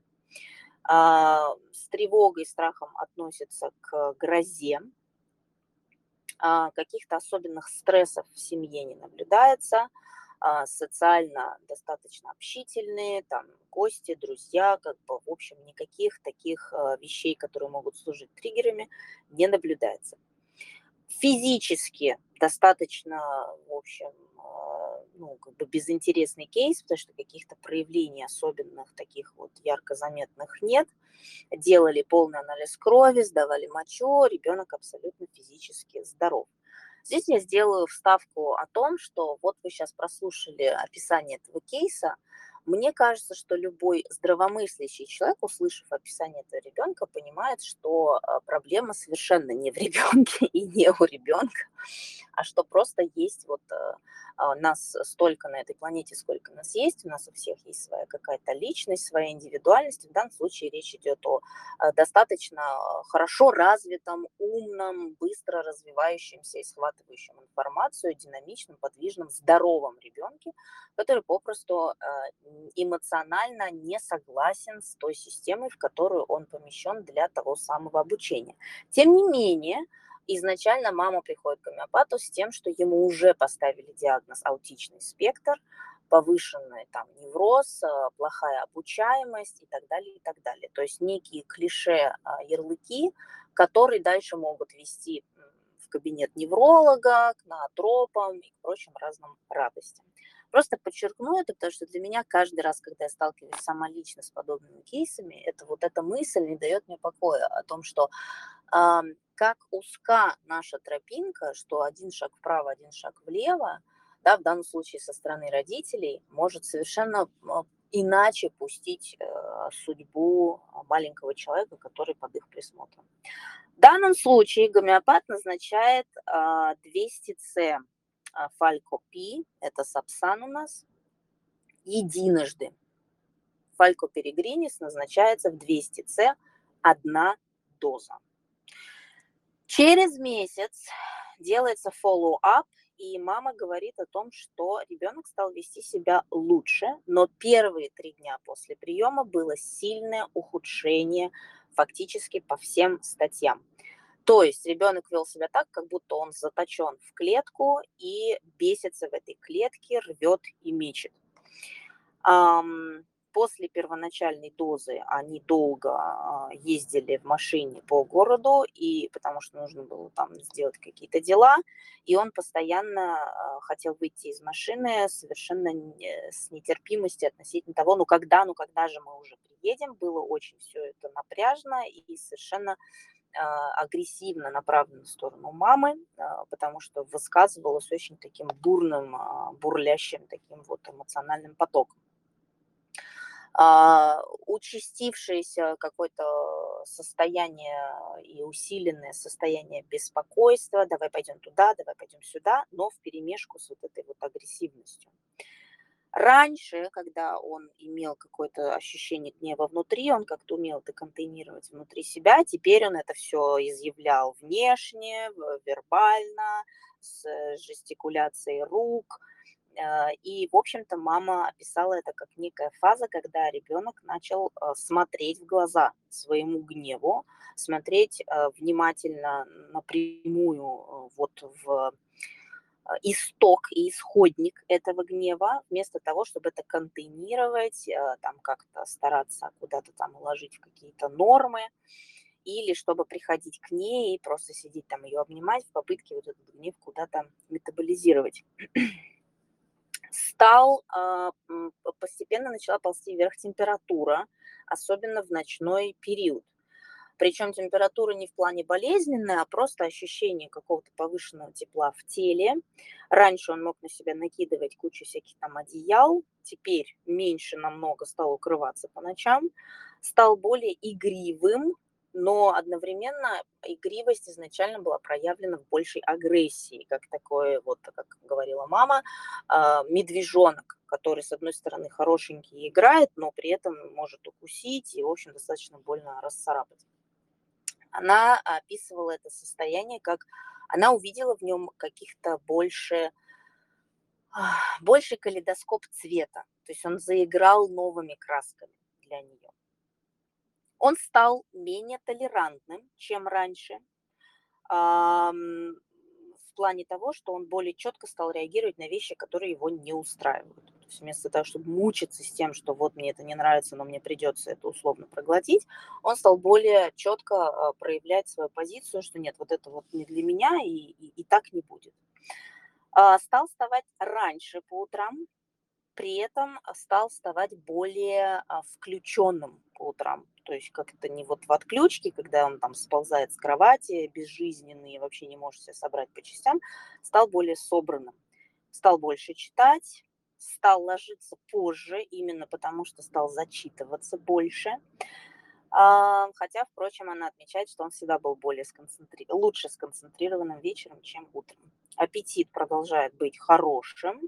Speaker 1: С тревогой и страхом относится к грозе, каких-то особенных стрессов в семье не наблюдается, социально достаточно общительные, там гости, друзья, в общем, никаких таких вещей, которые могут служить триггерами, не наблюдается. Физически достаточно, в общем, безинтересный кейс, потому что каких-то проявлений особенных, таких вот ярко заметных нет. Делали полный анализ крови, сдавали мочу, ребенок абсолютно физически здоров. Здесь я сделаю вставку о том, что вот вы сейчас прослушали описание этого кейса. Мне кажется, что любой здравомыслящий человек, услышав описание этого ребенка, понимает, что проблема совершенно не в ребенке и не у ребенка, а что просто есть нас столько на этой планете, сколько нас есть, у нас у всех есть своя какая-то личность, своя индивидуальность. В данном случае речь идет о достаточно хорошо развитом, умном, быстро развивающемся и схватывающем информацию, динамичном, подвижном, здоровом ребенке, который попросту эмоционально не согласен с той системой, в которую он помещен для того самого обучения. Тем не менее, изначально мама приходит к гомеопату с тем, что ему уже поставили диагноз аутичный спектр, повышенный невроз, плохая обучаемость и так далее, и так далее. То есть некие клише, ярлыки, которые дальше могут вести в кабинет невролога, к ноотропам и к прочим разным радостям. Просто подчеркну это, потому что для меня каждый раз, когда я сталкиваюсь сама лично с подобными кейсами, это вот эта мысль не дает мне покоя о том, что как узка наша тропинка, что один шаг вправо, один шаг влево, да, в данном случае со стороны родителей, может совершенно иначе пустить судьбу маленького человека, который под их присмотром. В данном случае гомеопат назначает 200С фалькопи, это сапсан у нас, единожды. Фалькоперигринис назначается в 200С 1 доза. Через месяц делается follow-up, и мама говорит о том, что ребенок стал вести себя лучше, но первые 3 дня после приема было сильное ухудшение фактически по всем статьям. То есть ребенок вел себя так, как будто он заточен в клетку и бесится в этой клетке, рвет и мечет. После первоначальной дозы они долго ездили в машине по городу, и потому что нужно было там сделать какие-то дела, и он постоянно хотел выйти из машины совершенно с нетерпимостью относительно того, ну когда же мы уже приедем, было очень все это напряжно и совершенно агрессивно направлена в сторону мамы, потому что высказывалась очень таким бурным, бурлящим таким вот эмоциональным потоком. Участившееся какое-то состояние и усиленное состояние беспокойства, давай пойдем туда, давай пойдем сюда, но вперемешку с вот этой вот агрессивностью. Раньше, когда он имел какое-то ощущение гнева внутри, он как-то умел это контейнировать внутри себя, теперь он это все изъявлял внешне, вербально, с жестикуляцией рук. И, в общем-то, мама описала это как некая фаза, когда ребенок начал смотреть в глаза своему гневу, смотреть внимательно напрямую вот в исток и исходник этого гнева, вместо того, чтобы это контейнировать, там как-то стараться куда-то там уложить в какие-то нормы, или чтобы приходить к ней и просто сидеть там ее обнимать в попытке вот этот гнев куда-то метаболизировать. Постепенно начала ползти вверх температура, особенно в ночной период. Причем температура не в плане болезненная, а просто ощущение какого-то повышенного тепла в теле. Раньше он мог на себя накидывать кучу всяких там одеял, теперь меньше намного стал укрываться по ночам, стал более игривым, но одновременно игривость изначально была проявлена в большей агрессии, как такое, вот, как говорила мама, медвежонок, который, с одной стороны, хорошенький играет, но при этом может укусить и, в общем, достаточно больно расцарапать. Она описывала это состояние, как она увидела в нем каких-то больший калейдоскоп цвета. То есть он заиграл новыми красками для нее. Он стал менее толерантным, чем раньше, в плане того, что он более четко стал реагировать на вещи, которые его не устраивают. То есть вместо того, чтобы мучиться с тем, что вот мне это не нравится, но мне придется это условно проглотить, он стал более четко проявлять свою позицию, что нет, вот это вот не для меня и так не будет. Стал вставать раньше по утрам, при этом стал вставать более включенным по утрам. То есть как-то не вот в отключке, когда он там сползает с кровати, безжизненный, вообще не может себя собрать по частям, стал более собранным. Стал больше читать, стал ложиться позже, именно потому что стал зачитываться больше. Хотя, впрочем, она отмечает, что он всегда был лучше сконцентрированным вечером, чем утром. Аппетит продолжает быть хорошим.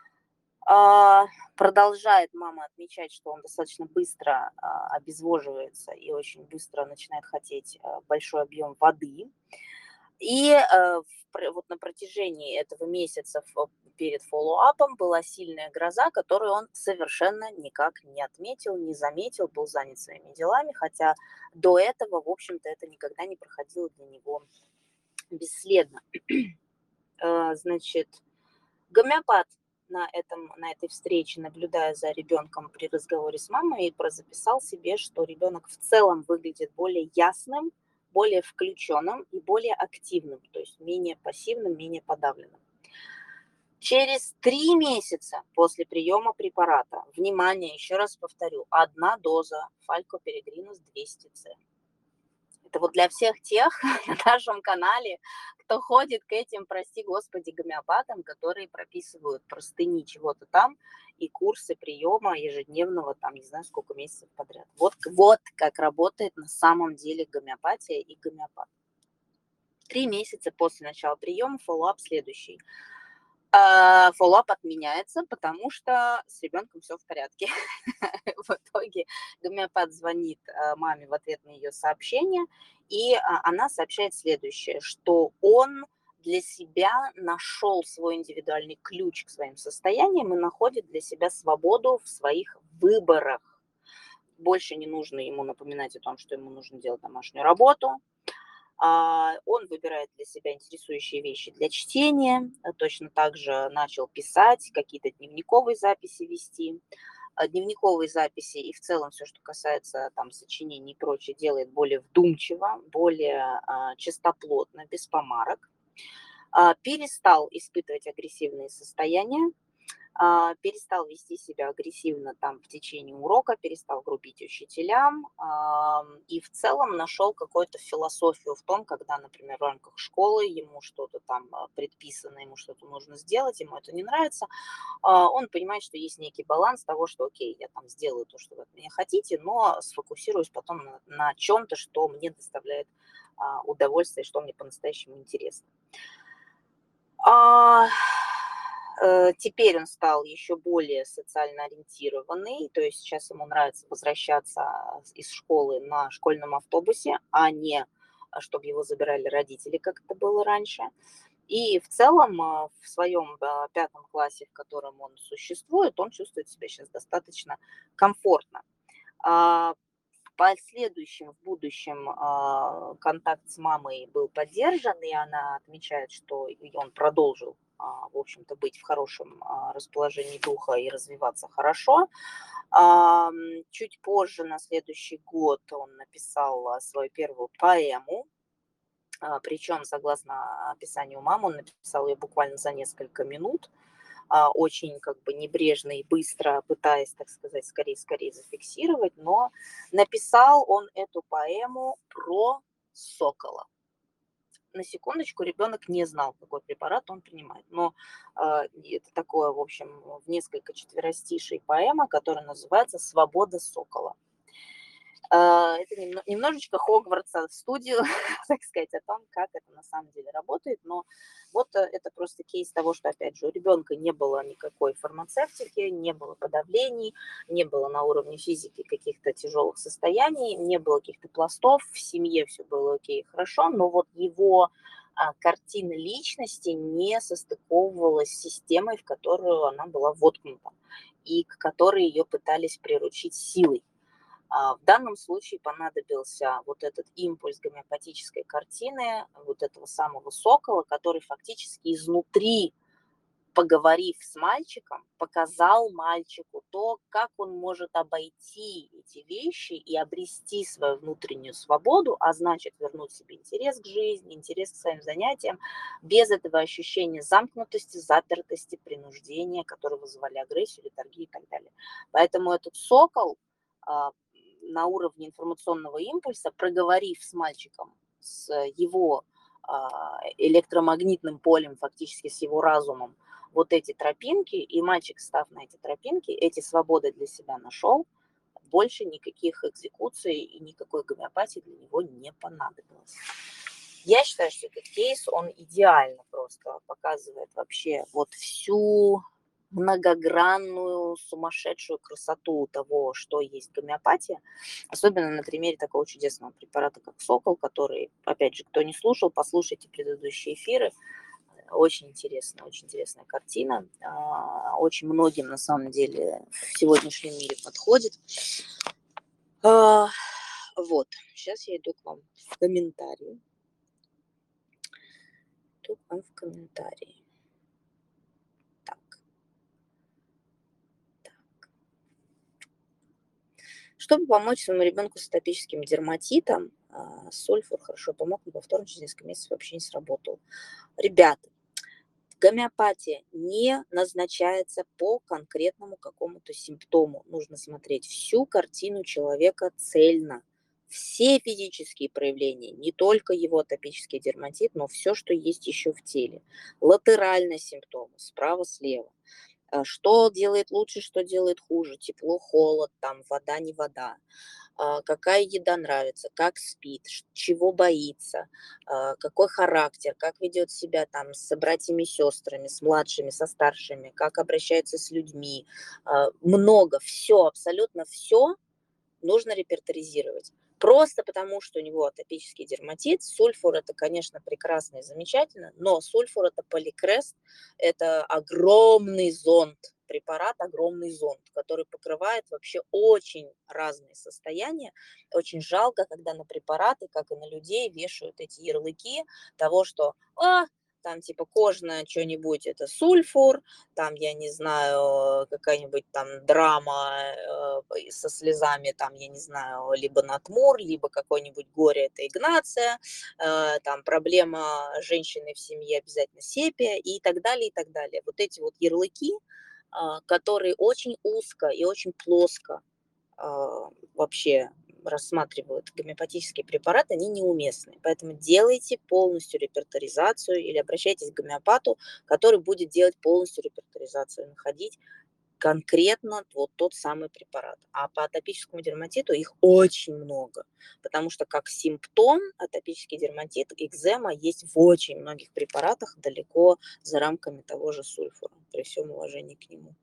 Speaker 1: Продолжает мама отмечать, что он достаточно быстро обезвоживается и очень быстро начинает хотеть большой объем воды. И вот на протяжении этого месяца перед фоллоуапом была сильная гроза, которую он совершенно никак не отметил, не заметил, был занят своими делами, хотя до этого, в общем-то, это никогда не проходило для него бесследно. Значит, гомеопат на этой встрече, наблюдая за ребенком при разговоре с мамой, записал себе, что ребенок в целом выглядит более ясным, более включенным и более активным, то есть менее пассивным, менее подавленным. Через 3 месяца после приема препарата, внимание, еще раз повторю, 1 доза фалькоперегринус 200 С. Это вот для всех тех на нашем канале, кто ходит к этим, прости господи, гомеопатам, которые прописывают простыни чего-то там и курсы приема ежедневного, там, не знаю, сколько месяцев подряд. Вот как работает на самом деле гомеопатия и гомеопат. 3 месяца после начала приема фоллоуап следующий. Фоллоуап отменяется, потому что с ребенком все в порядке. В итоге гомеопат звонит маме в ответ на ее сообщение, и она сообщает следующее, что он для себя нашел свой индивидуальный ключ к своим состояниям и находит для себя свободу в своих выборах. Больше не нужно ему напоминать о том, что ему нужно делать домашнюю работу. Он выбирает для себя интересующие вещи для чтения, точно так же начал писать, какие-то дневниковые записи вести. Дневниковые записи и в целом все, что касается там сочинений и прочее, делает более вдумчиво, более чистоплотно, без помарок. Перестал испытывать агрессивные состояния, перестал вести себя агрессивно там в течение урока, перестал грубить учителям и в целом нашел какую-то философию в том, когда, например, в рамках школы ему что-то там предписано, ему что-то нужно сделать, ему это не нравится, он понимает, что есть некий баланс того, что окей, я там сделаю то, что вы от меня хотите, но сфокусируюсь потом на чем-то, что мне доставляет удовольствие, что мне по-настоящему интересно. Теперь он стал еще более социально ориентированный, то есть сейчас ему нравится возвращаться из школы на школьном автобусе, а не чтобы его забирали родители, как это было раньше. И в целом в своем 5 классе, в котором он существует, он чувствует себя сейчас достаточно комфортно. В последующем, в будущем контакт с мамой был поддержан, и она отмечает, что он продолжил, в общем-то, быть в хорошем расположении духа и развиваться хорошо. Чуть позже, на следующий год, он написал свою первую поэму, причем, согласно описанию мамы, он написал ее буквально за несколько минут, очень как бы небрежно и быстро, пытаясь, так сказать, скорее зафиксировать, но написал он эту поэму про сокола. На секундочку, ребенок не знал, какой препарат он принимает, но это такое, в общем, в несколько четверостишей поэма, которая называется «Свобода сокола». Это немножечко Хогвартса в студию, так сказать, о том, как это на самом деле работает. Но вот это просто кейс того, что, опять же, у ребенка не было никакой фармацевтики, не было подавлений, не было на уровне физики каких-то тяжелых состояний, не было каких-то пластов, в семье все было окей, хорошо, но вот его картина личности не состыковывалась с системой, в которую она была воткнута и к которой ее пытались приручить силой. В данном случае понадобился вот этот импульс гомеопатической картины, вот этого самого сокола, который фактически изнутри, поговорив с мальчиком, показал мальчику то, как он может обойти эти вещи и обрести свою внутреннюю свободу, а значит вернуть себе интерес к жизни, интерес к своим занятиям, без этого ощущения замкнутости, запертости, принуждения, которые вызывали агрессию, летаргию и так далее. Поэтому этот сокол на уровне информационного импульса, проговорив с мальчиком, с его электромагнитным полем, фактически с его разумом, вот эти тропинки, и мальчик, став на эти тропинки, эти свободы для себя нашел, больше никаких экзекуций и никакой гомеопатии для него не понадобилось. Я считаю, что этот кейс, он идеально просто показывает вообще вот всю многогранную, сумасшедшую красоту того, что есть гомеопатия, особенно на примере такого чудесного препарата, как Сокол, который, опять же, кто не слушал, послушайте предыдущие эфиры, очень интересная картина, очень многим, на самом деле, в сегодняшнем мире подходит. Вот, сейчас я иду к вам в комментарии. Так. Чтобы помочь своему ребенку с атопическим дерматитом, сульфур хорошо помог, но повторно через несколько месяцев вообще не сработал. Ребята, Гомеопатия не назначается по конкретному какому-то симптому. Нужно смотреть всю картину человека цельно. Все физические проявления, не только его атопический дерматит, но все, что есть еще в теле. Латеральные симптомы, справа-слева. Что делает лучше, что делает хуже, тепло, холод, там, вода, не вода. Какая еда нравится, как спит, чего боится, какой характер, как ведет себя там с братьями, сестрами, с младшими, со старшими, как обращается с людьми. Много, все, абсолютно все нужно репертуаризировать. Просто потому, что у него атопический дерматит. Сульфур – это, конечно, прекрасно и замечательно, но сульфур – это поликрест, это огромный зонд, препарат огромный зонд, который покрывает вообще очень разные состояния. Очень жалко, когда на препараты, как и на людей, вешают эти ярлыки того, что там типа кожное что-нибудь – это сульфур, там, я не знаю, какая-нибудь там драма со слезами, там, я не знаю, либо Натмур, либо какой-нибудь горе – это Игнация, там, проблема женщины в семье обязательно сепия и так далее, и так далее. Вот эти вот ярлыки, которые очень узко и очень плоско вообще рассматривают гомеопатические препараты, они неуместны. Поэтому делайте полностью репертуаризацию или обращайтесь к гомеопату, который будет делать полностью репертуаризацию, находить конкретно вот тот самый препарат. А по атопическому дерматиту их очень много, потому что как симптом атопический дерматит, экзема есть в очень многих препаратах далеко за рамками того же сульфура, при всем уважении к нему.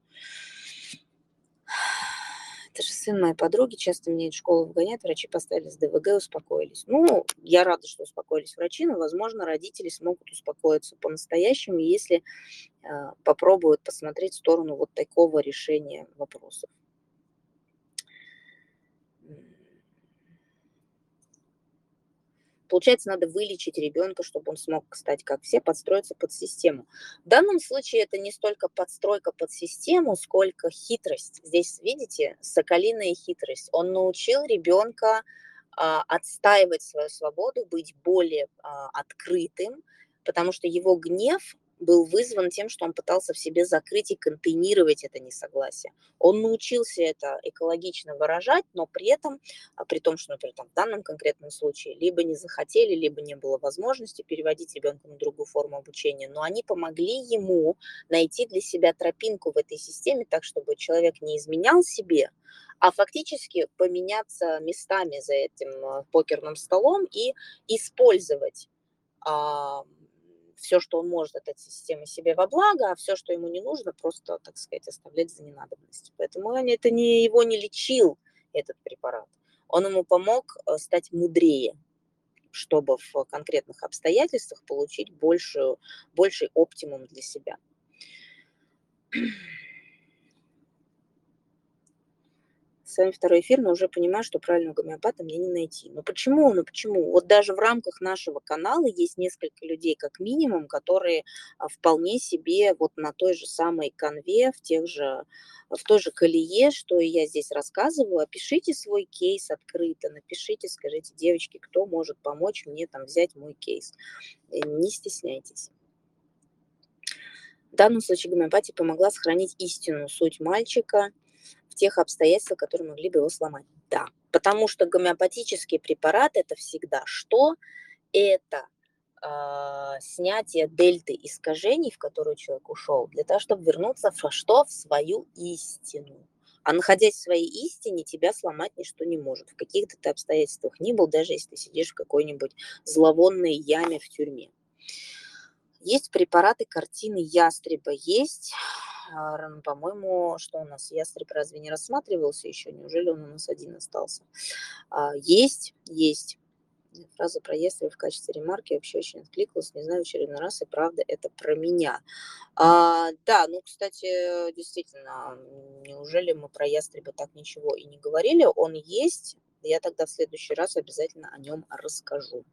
Speaker 1: Это же сын моей подруги, часто меня из школы выгоняют, врачи поставили с ДВГ, успокоились. Ну, я рада, что успокоились врачи, но, возможно, родители смогут успокоиться по-настоящему, если попробуют посмотреть в сторону вот такого решения вопросов. Получается, надо вылечить ребенка, чтобы он смог стать как все, подстроиться под систему. В данном случае это не столько подстройка под систему, сколько хитрость. Здесь, видите, соколиная хитрость. Он научил ребенка отстаивать свою свободу, быть более открытым, потому что его гнев был вызван тем, что он пытался в себе закрыть и контейнировать это несогласие. Он научился это экологично выражать, но при этом, при том, что, например, там, в данном конкретном случае либо не захотели, либо не было возможности переводить ребенка на другую форму обучения, но они помогли ему найти для себя тропинку в этой системе так, чтобы человек не изменял себе, а фактически поменяться местами за этим покерным столом и использовать все, что он может от этой системы себе во благо, а все, что ему не нужно, просто, так сказать, оставлять за ненадобностью. Поэтому это его не лечил, этот препарат. Он ему помог стать мудрее, чтобы в конкретных обстоятельствах получить больший оптимум для себя. С вами второй эфир, но уже понимаю, что правильного гомеопата мне не найти. Но почему? Вот даже в рамках нашего канала есть несколько людей, как минимум, которые вполне себе вот на той же самой канве, в той же колее, что и я здесь рассказываю. Опишите свой кейс открыто, напишите, скажите, девочки, кто может помочь мне там взять мой кейс. Не стесняйтесь. В данном случае гомеопатия помогла сохранить истинную суть мальчика в тех обстоятельствах, которые могли бы его сломать. Да, потому что гомеопатические препараты – это всегда что? Это снятие дельты искажений, в которую человек ушел, для того, чтобы вернуться в что? В свою истину. А находясь в своей истине, тебя сломать ничто не может. В каких-то ты обстоятельствах ни был, даже если ты сидишь в какой-нибудь зловонной яме в тюрьме. Есть препараты картины ястреба, есть, по-моему, что у нас, ястреб разве не рассматривался еще, неужели он у нас один остался? Есть. Фраза про ястреба в качестве ремарки вообще очень откликнулась, не знаю, в очередной раз, и правда это про меня. Да, ну, кстати, действительно, неужели мы про ястреба так ничего и не говорили? Он есть, я тогда в следующий раз обязательно о нем расскажу.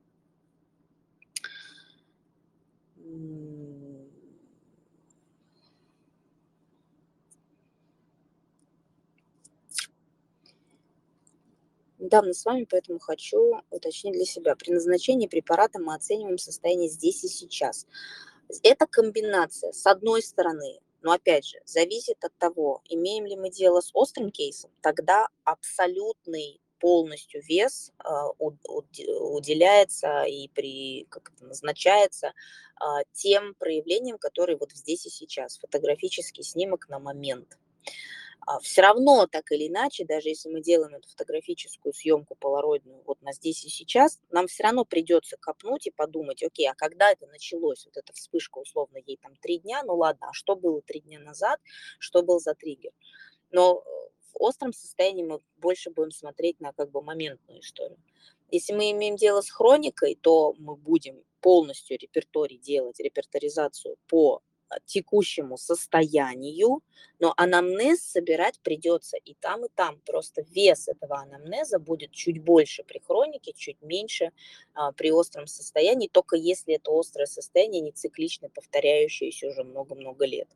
Speaker 1: Недавно с вами, поэтому хочу уточнить для себя. При назначении препарата мы оцениваем состояние здесь и сейчас. Это комбинация, с одной стороны, но опять же, зависит от того, имеем ли мы дело с острым кейсом, тогда абсолютный полностью вес уделяется и как это назначается тем проявлениям, которые вот здесь и сейчас, фотографический снимок на момент. Все равно, так или иначе, даже если мы делаем эту фотографическую съемку полароидную вот на здесь и сейчас, нам все равно придется копнуть и подумать, окей, а когда это началось, вот эта вспышка, условно, ей там 3 дня, ну ладно, а что было 3 дня назад, что был за триггер? Но в остром состоянии мы больше будем смотреть на как бы моментную историю. Если мы имеем дело с хроникой, то мы будем полностью репертуарий делать, репертуаризацию по текущему состоянию, но анамнез собирать придется и там, и там. Просто вес этого анамнеза будет чуть больше при хронике, чуть меньше при остром состоянии, только если это острое состояние не циклично повторяющееся уже много-много лет.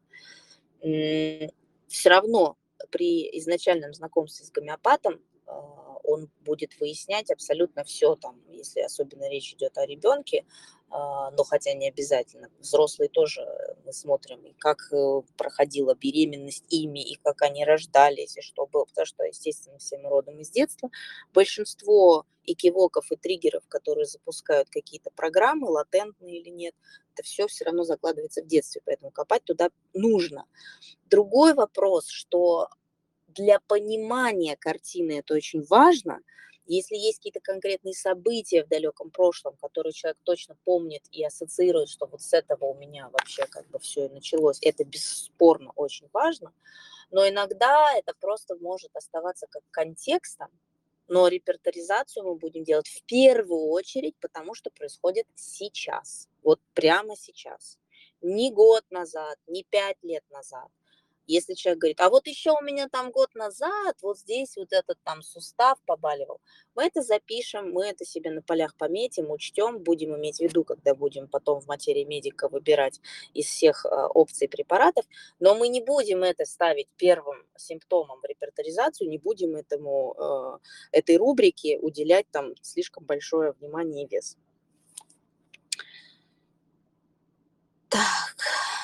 Speaker 1: Все равно при изначальном знакомстве с гомеопатом он будет выяснять абсолютно все, там, если особенно речь идет о ребенке, но хотя не обязательно. Взрослые тоже мы смотрим, и как проходила беременность ими, и как они рождались, и что было. Потому что, естественно, все мы родом из детства. Большинство экивоков и триггеров, которые запускают какие-то программы, латентные или нет, это все равно закладывается в детстве, поэтому копать туда нужно. Другой вопрос, что для понимания картины это очень важно. Если есть какие-то конкретные события в далеком прошлом, которые человек точно помнит и ассоциирует, что вот с этого у меня вообще как бы все и началось, это бесспорно очень важно. Но иногда это просто может оставаться как контекстом, но репертуаризацию мы будем делать в первую очередь, потому что происходит сейчас, вот прямо сейчас. Не год назад, не 5 лет назад. Если человек говорит, а вот еще у меня там год назад, вот здесь вот этот там сустав побаливал, мы это запишем, мы это себе на полях пометим, учтем, будем иметь в виду, когда будем потом в материи медика выбирать из всех опций препаратов, но мы не будем это ставить первым симптомом в репертуаризацию, не будем этой рубрике уделять там слишком большое внимание и вес. Так.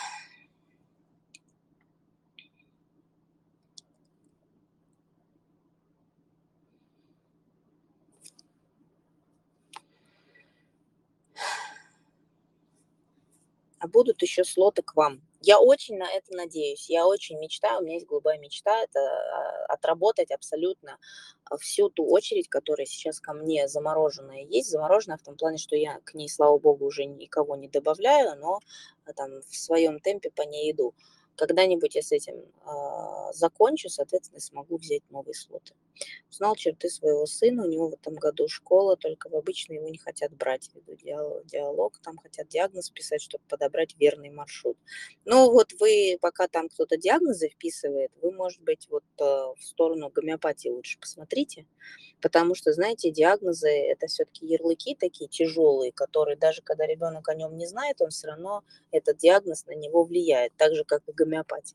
Speaker 1: А будут еще слоты к вам. Я очень на это надеюсь, я очень мечтаю, у меня есть голубая мечта, это отработать абсолютно всю ту очередь, которая сейчас ко мне замороженная есть. Замороженная в том плане, что я к ней, слава богу, уже никого не добавляю, но там в своем темпе по ней иду. Когда-нибудь я с этим закончу, соответственно, смогу взять новые слоты. Узнал черты своего сына, у него в этом году школа, только в обычной его не хотят брать. Веду диалог, там хотят диагноз писать, чтобы подобрать верный маршрут. Ну вот вы, пока там кто-то диагнозы вписывает, вы, может быть, вот в сторону гомеопатии лучше посмотрите, потому что, знаете, диагнозы – это все-таки ярлыки такие тяжелые, которые даже когда ребенок о нем не знает, он все равно, этот диагноз на него влияет, так же, как и гомеопатия.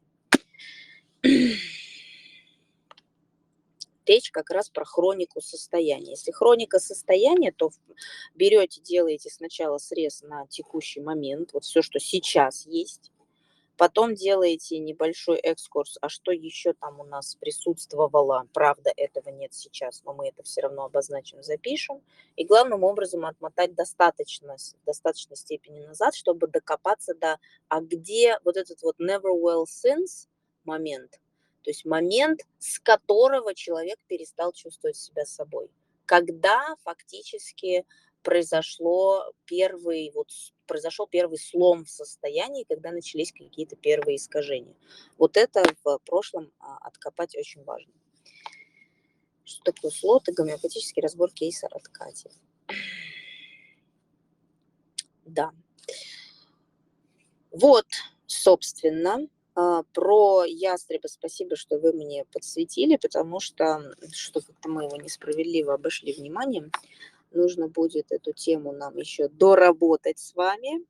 Speaker 1: Речь как раз про хронику состояния. Если хроника состояния, то берете, делаете сначала срез на текущий момент, вот все, что сейчас есть, потом делаете небольшой экскурс, а что еще там у нас присутствовало, правда, этого нет сейчас, но мы это все равно обозначим, запишем, и главным образом отмотать в достаточной степени назад, чтобы докопаться до, а где вот этот вот never well since момент, то есть момент, с которого человек перестал чувствовать себя собой. Когда фактически произошел первый слом в состоянии, когда начались какие-то первые искажения. Вот это в прошлом откопать очень важно. Что такое слот и гомеопатический разбор кейса от Кати? Да. Вот, собственно, про ястреба спасибо, что вы мне подсветили, потому что как-то мы его несправедливо обошли вниманием. Нужно будет эту тему нам еще доработать с вами.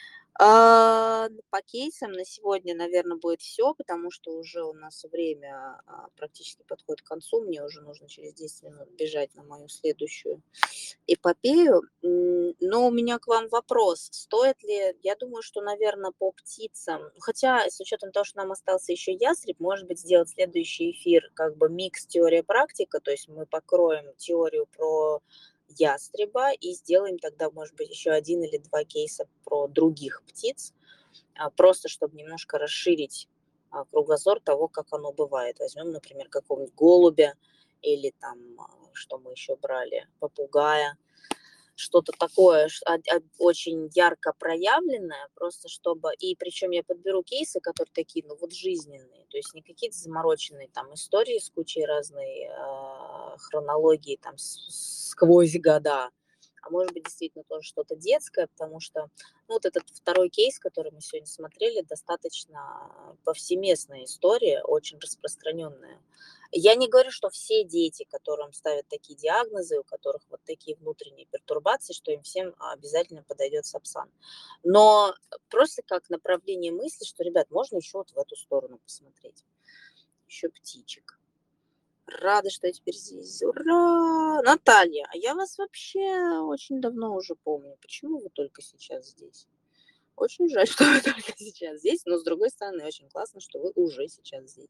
Speaker 1: По кейсам на сегодня, наверное, будет все, потому что уже у нас время практически подходит к концу. Мне уже нужно через 10 минут бежать на мою следующую эпопею. Но у меня к вам вопрос. Стоит ли, я думаю, что, наверное, по птицам, хотя с учетом того, что нам остался еще ястреб, может быть, сделать следующий эфир как бы микс теория-практика, то есть мы покроем теорию про ястреба и сделаем тогда, может быть, еще один или два кейса про других птиц, просто чтобы немножко расширить кругозор того, как оно бывает. Возьмем, например, какого-нибудь голубя или там, что мы еще брали, попугая, что-то такое очень ярко проявленное, просто чтобы... И причем я подберу кейсы, которые такие, ну вот жизненные, то есть не какие-то замороченные там истории с кучей разной хронологии там сквозь года, а может быть действительно тоже что-то детское, потому что ну, вот этот второй кейс, который мы сегодня смотрели, достаточно повсеместная история, очень распространенная. Я не говорю, что все дети, которым ставят такие диагнозы, у которых вот такие внутренние пертурбации, что им всем обязательно подойдет Сапсан. Но просто как направление мысли, что, ребят, можно еще вот в эту сторону посмотреть. Еще птичек. Рада, что я теперь здесь. Ура! Наталья, а я вас вообще очень давно уже помню. Почему вы только сейчас здесь? Очень жаль, что вы только сейчас здесь, но с другой стороны, очень классно, что вы уже сейчас здесь.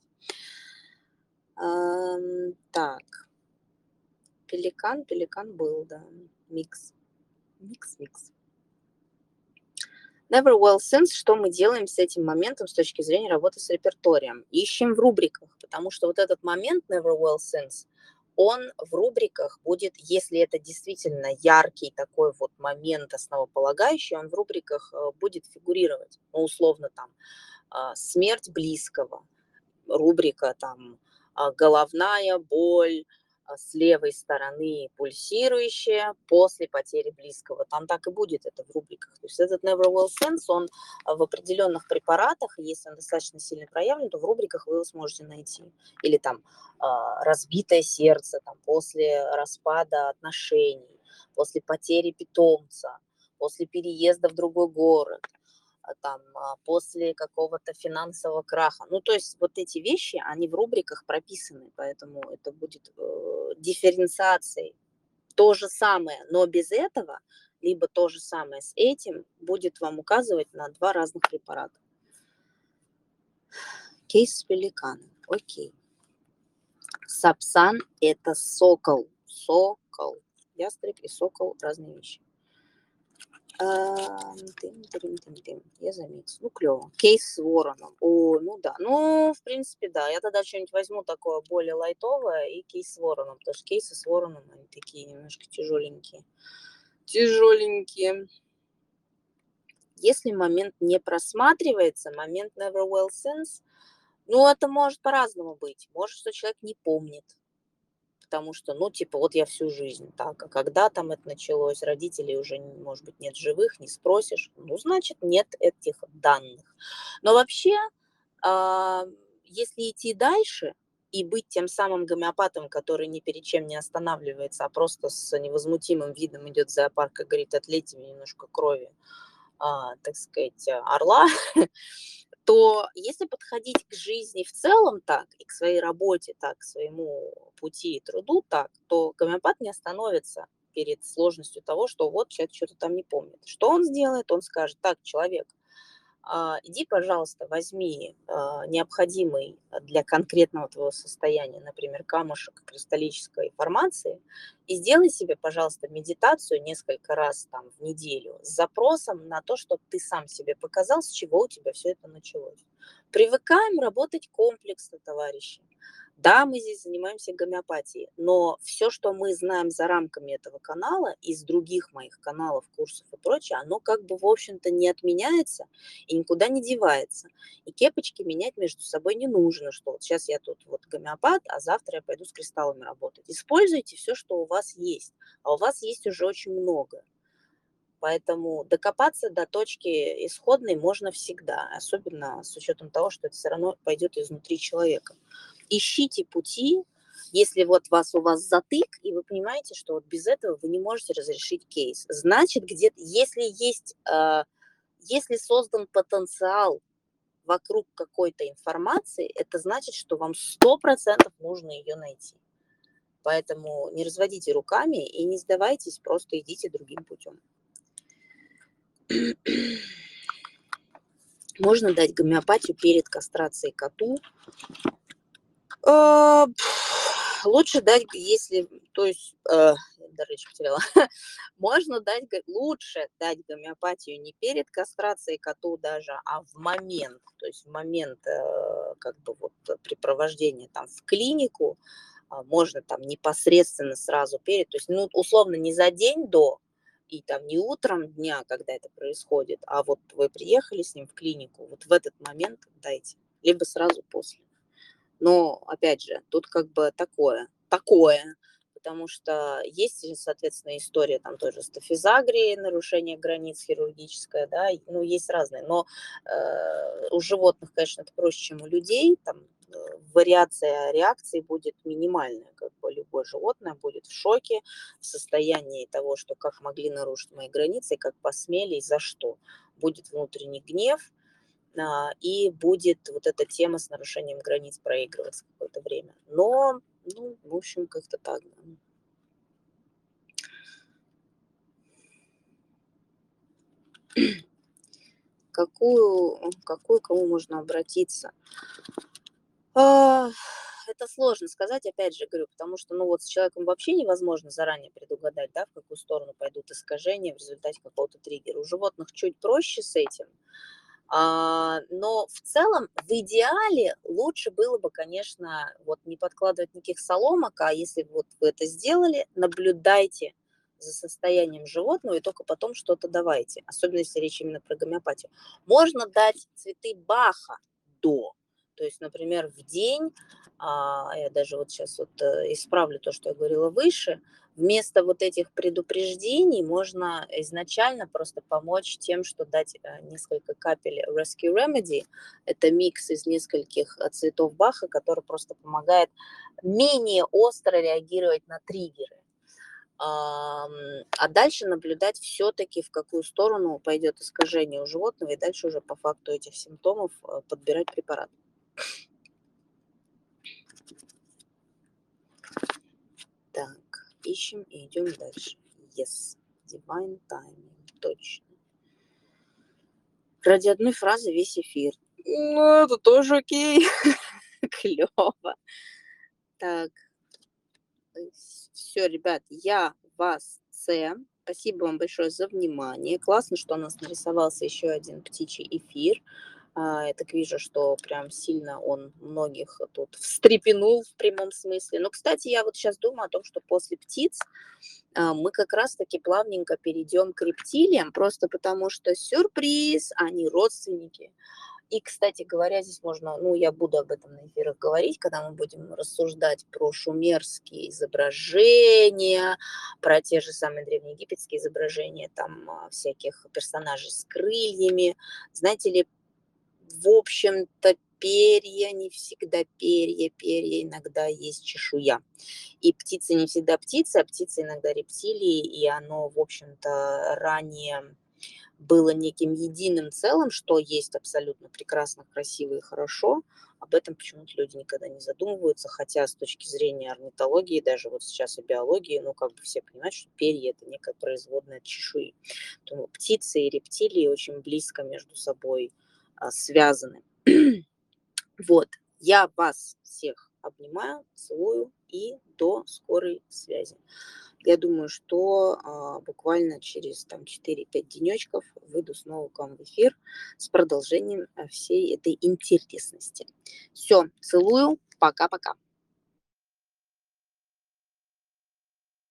Speaker 1: Так, пеликан был, да. Микс. Микс. Never well since, что мы делаем с этим моментом с точки зрения работы с репертуарием? Ищем в рубриках, потому что вот этот момент never well since, он в рубриках будет, если это действительно яркий такой вот момент основополагающий, он в рубриках будет фигурировать. Ну, условно там смерть близкого, рубрика там головная боль с левой стороны пульсирующая после потери близкого. Там так и будет это в рубриках. То есть этот Never Well Sense, он в определенных препаратах, если он достаточно сильно проявлен, то в рубриках вы его сможете найти. Или там разбитое сердце там, после распада отношений, после потери питомца, после переезда в другой город, там, после какого-то финансового краха. Ну, то есть вот эти вещи, они в рубриках прописаны, поэтому это будет дифференциацией. То же самое, но без этого, либо то же самое с этим, будет вам указывать на два разных препарата. Кейс с пеликаном. Окей. Сапсан – это сокол. Сокол. Ястреб и сокол – разные вещи. Я замикс. Ну, клево. Кейс с вороном. О, ну да. Ну, в принципе, да. Я тогда что-нибудь возьму такое более лайтовое и кейс с вороном. Потому что кейсы с вороном, они такие немножко тяжеленькие. Тяжеленькие. Если момент не просматривается, момент never well since, ну, это может по-разному быть. Может, что человек не помнит. Потому что, ну, типа, вот я всю жизнь так, а когда там это началось, родителей уже, может быть, нет живых, не спросишь, ну, значит, нет этих данных. Но вообще, если идти дальше и быть тем самым гомеопатом, который ни перед чем не останавливается, а просто с невозмутимым видом идет в зоопарк и говорит, отлейте мне немножко крови, так сказать, орла, то если подходить к жизни в целом так, и к своей работе так, к своему пути и труду так, то гомеопат не остановится перед сложностью того, что вот человек что-то там не помнит. Что он сделает? Он скажет, так, человек, иди, пожалуйста, возьми необходимый для конкретного твоего состояния, например, камушек кристаллической формации, и сделай себе, пожалуйста, медитацию несколько раз там в неделю с запросом на то, чтобы ты сам себе показал, с чего у тебя все это началось. Привыкаем работать комплексно, товарищи. Да, мы здесь занимаемся гомеопатией, но все, что мы знаем за рамками этого канала, из других моих каналов, курсов и прочее, оно как бы, в общем-то, не отменяется и никуда не девается. И кепочки менять между собой не нужно, что вот сейчас я тут вот гомеопат, а завтра я пойду с кристаллами работать. Используйте все, что у вас есть, а у вас есть уже очень много. Поэтому докопаться до точки исходной можно всегда, особенно с учетом того, что это все равно пойдет изнутри человека. Ищите пути, если вот у вас затык, и вы понимаете, что вот без этого вы не можете разрешить кейс. Значит, где-то, если создан потенциал вокруг какой-то информации, это значит, что вам 100% нужно ее найти. Поэтому не разводите руками и не сдавайтесь, просто идите другим путем. Можно дать гомеопатию перед кастрацией коту. Лучше дать, если, то есть, даже речь потеряла. Можно дать, лучше дать гомеопатию не перед кастрацией коту даже, а в момент, то есть в момент как бы вот припровождения там в клинику, можно там непосредственно сразу перед, то есть, ну, условно, не за день до, и там не утром дня, когда это происходит, а вот вы приехали с ним в клинику, вот в этот момент дайте, либо сразу после. Но, опять же, тут как бы такое, потому что есть, соответственно, история там тоже стафизагрии, нарушение границ хирургическое, да, ну, есть разные, но у животных, конечно, это проще, чем у людей, там вариация реакции будет минимальная, как бы любое животное будет в шоке, в состоянии того, что как могли нарушить мои границы, как посмели и за что. Будет внутренний гнев, и будет вот эта тема с нарушением границ проигрываться какое-то время. Но, ну, в общем, как-то так. Да. Какую кому можно обратиться? Это сложно сказать, опять же говорю, потому что, ну, вот с человеком вообще невозможно заранее предугадать, да, в какую сторону пойдут искажения в результате какого-то триггера. У животных чуть проще с этим, но в целом, в идеале, лучше было бы, конечно, вот не подкладывать никаких соломок, а если вот вы это сделали, наблюдайте за состоянием животного и только потом что-то давайте, особенно если речь именно про гомеопатию. Можно дать цветы Баха до, то есть, например, в день, я даже вот сейчас вот исправлю то, что я говорила выше, вместо вот этих предупреждений можно изначально просто помочь тем, что дать несколько капель Rescue Remedy. Это микс из нескольких цветов Баха, который просто помогает менее остро реагировать на триггеры. А дальше наблюдать все-таки, в какую сторону пойдет искажение у животного, и дальше уже по факту этих симптомов подбирать препарат. Так, ищем и идем дальше. Yes, divine timing, точно. Ради одной фразы весь эфир. Ну, это тоже окей. Клево. Так, все, ребят, я вас Спасибо вам большое за внимание. Классно, что у нас нарисовался еще один птичий эфир. Я так вижу, что прям сильно он многих тут встрепенул в прямом смысле. Но, кстати, я вот сейчас думаю о том, что после птиц мы как раз-таки плавненько перейдем к рептилиям, просто потому что сюрприз, они родственники. И, кстати говоря, здесь можно, ну, я буду об этом на эфирах говорить, когда мы будем рассуждать про шумерские изображения, про те же самые древнеегипетские изображения, там, всяких персонажей с крыльями. Знаете ли, в общем-то, перья не всегда перья иногда есть чешуя. И птицы не всегда птицы, а птицы иногда рептилии, и оно, в общем-то, ранее было неким единым целым, что есть абсолютно прекрасно, красиво и хорошо. Об этом почему-то люди никогда не задумываются, хотя с точки зрения орнитологии, даже вот сейчас и биологии, ну, как бы все понимают, что перья – это некая производная от чешуи. То птицы и рептилии очень близко между собой связаны. Вот, я вас всех обнимаю, целую и до скорой связи. Я думаю, что буквально через там 4-5 денечков выйду снова к вам в эфир с продолжением всей этой интересности. Все, целую, пока-пока.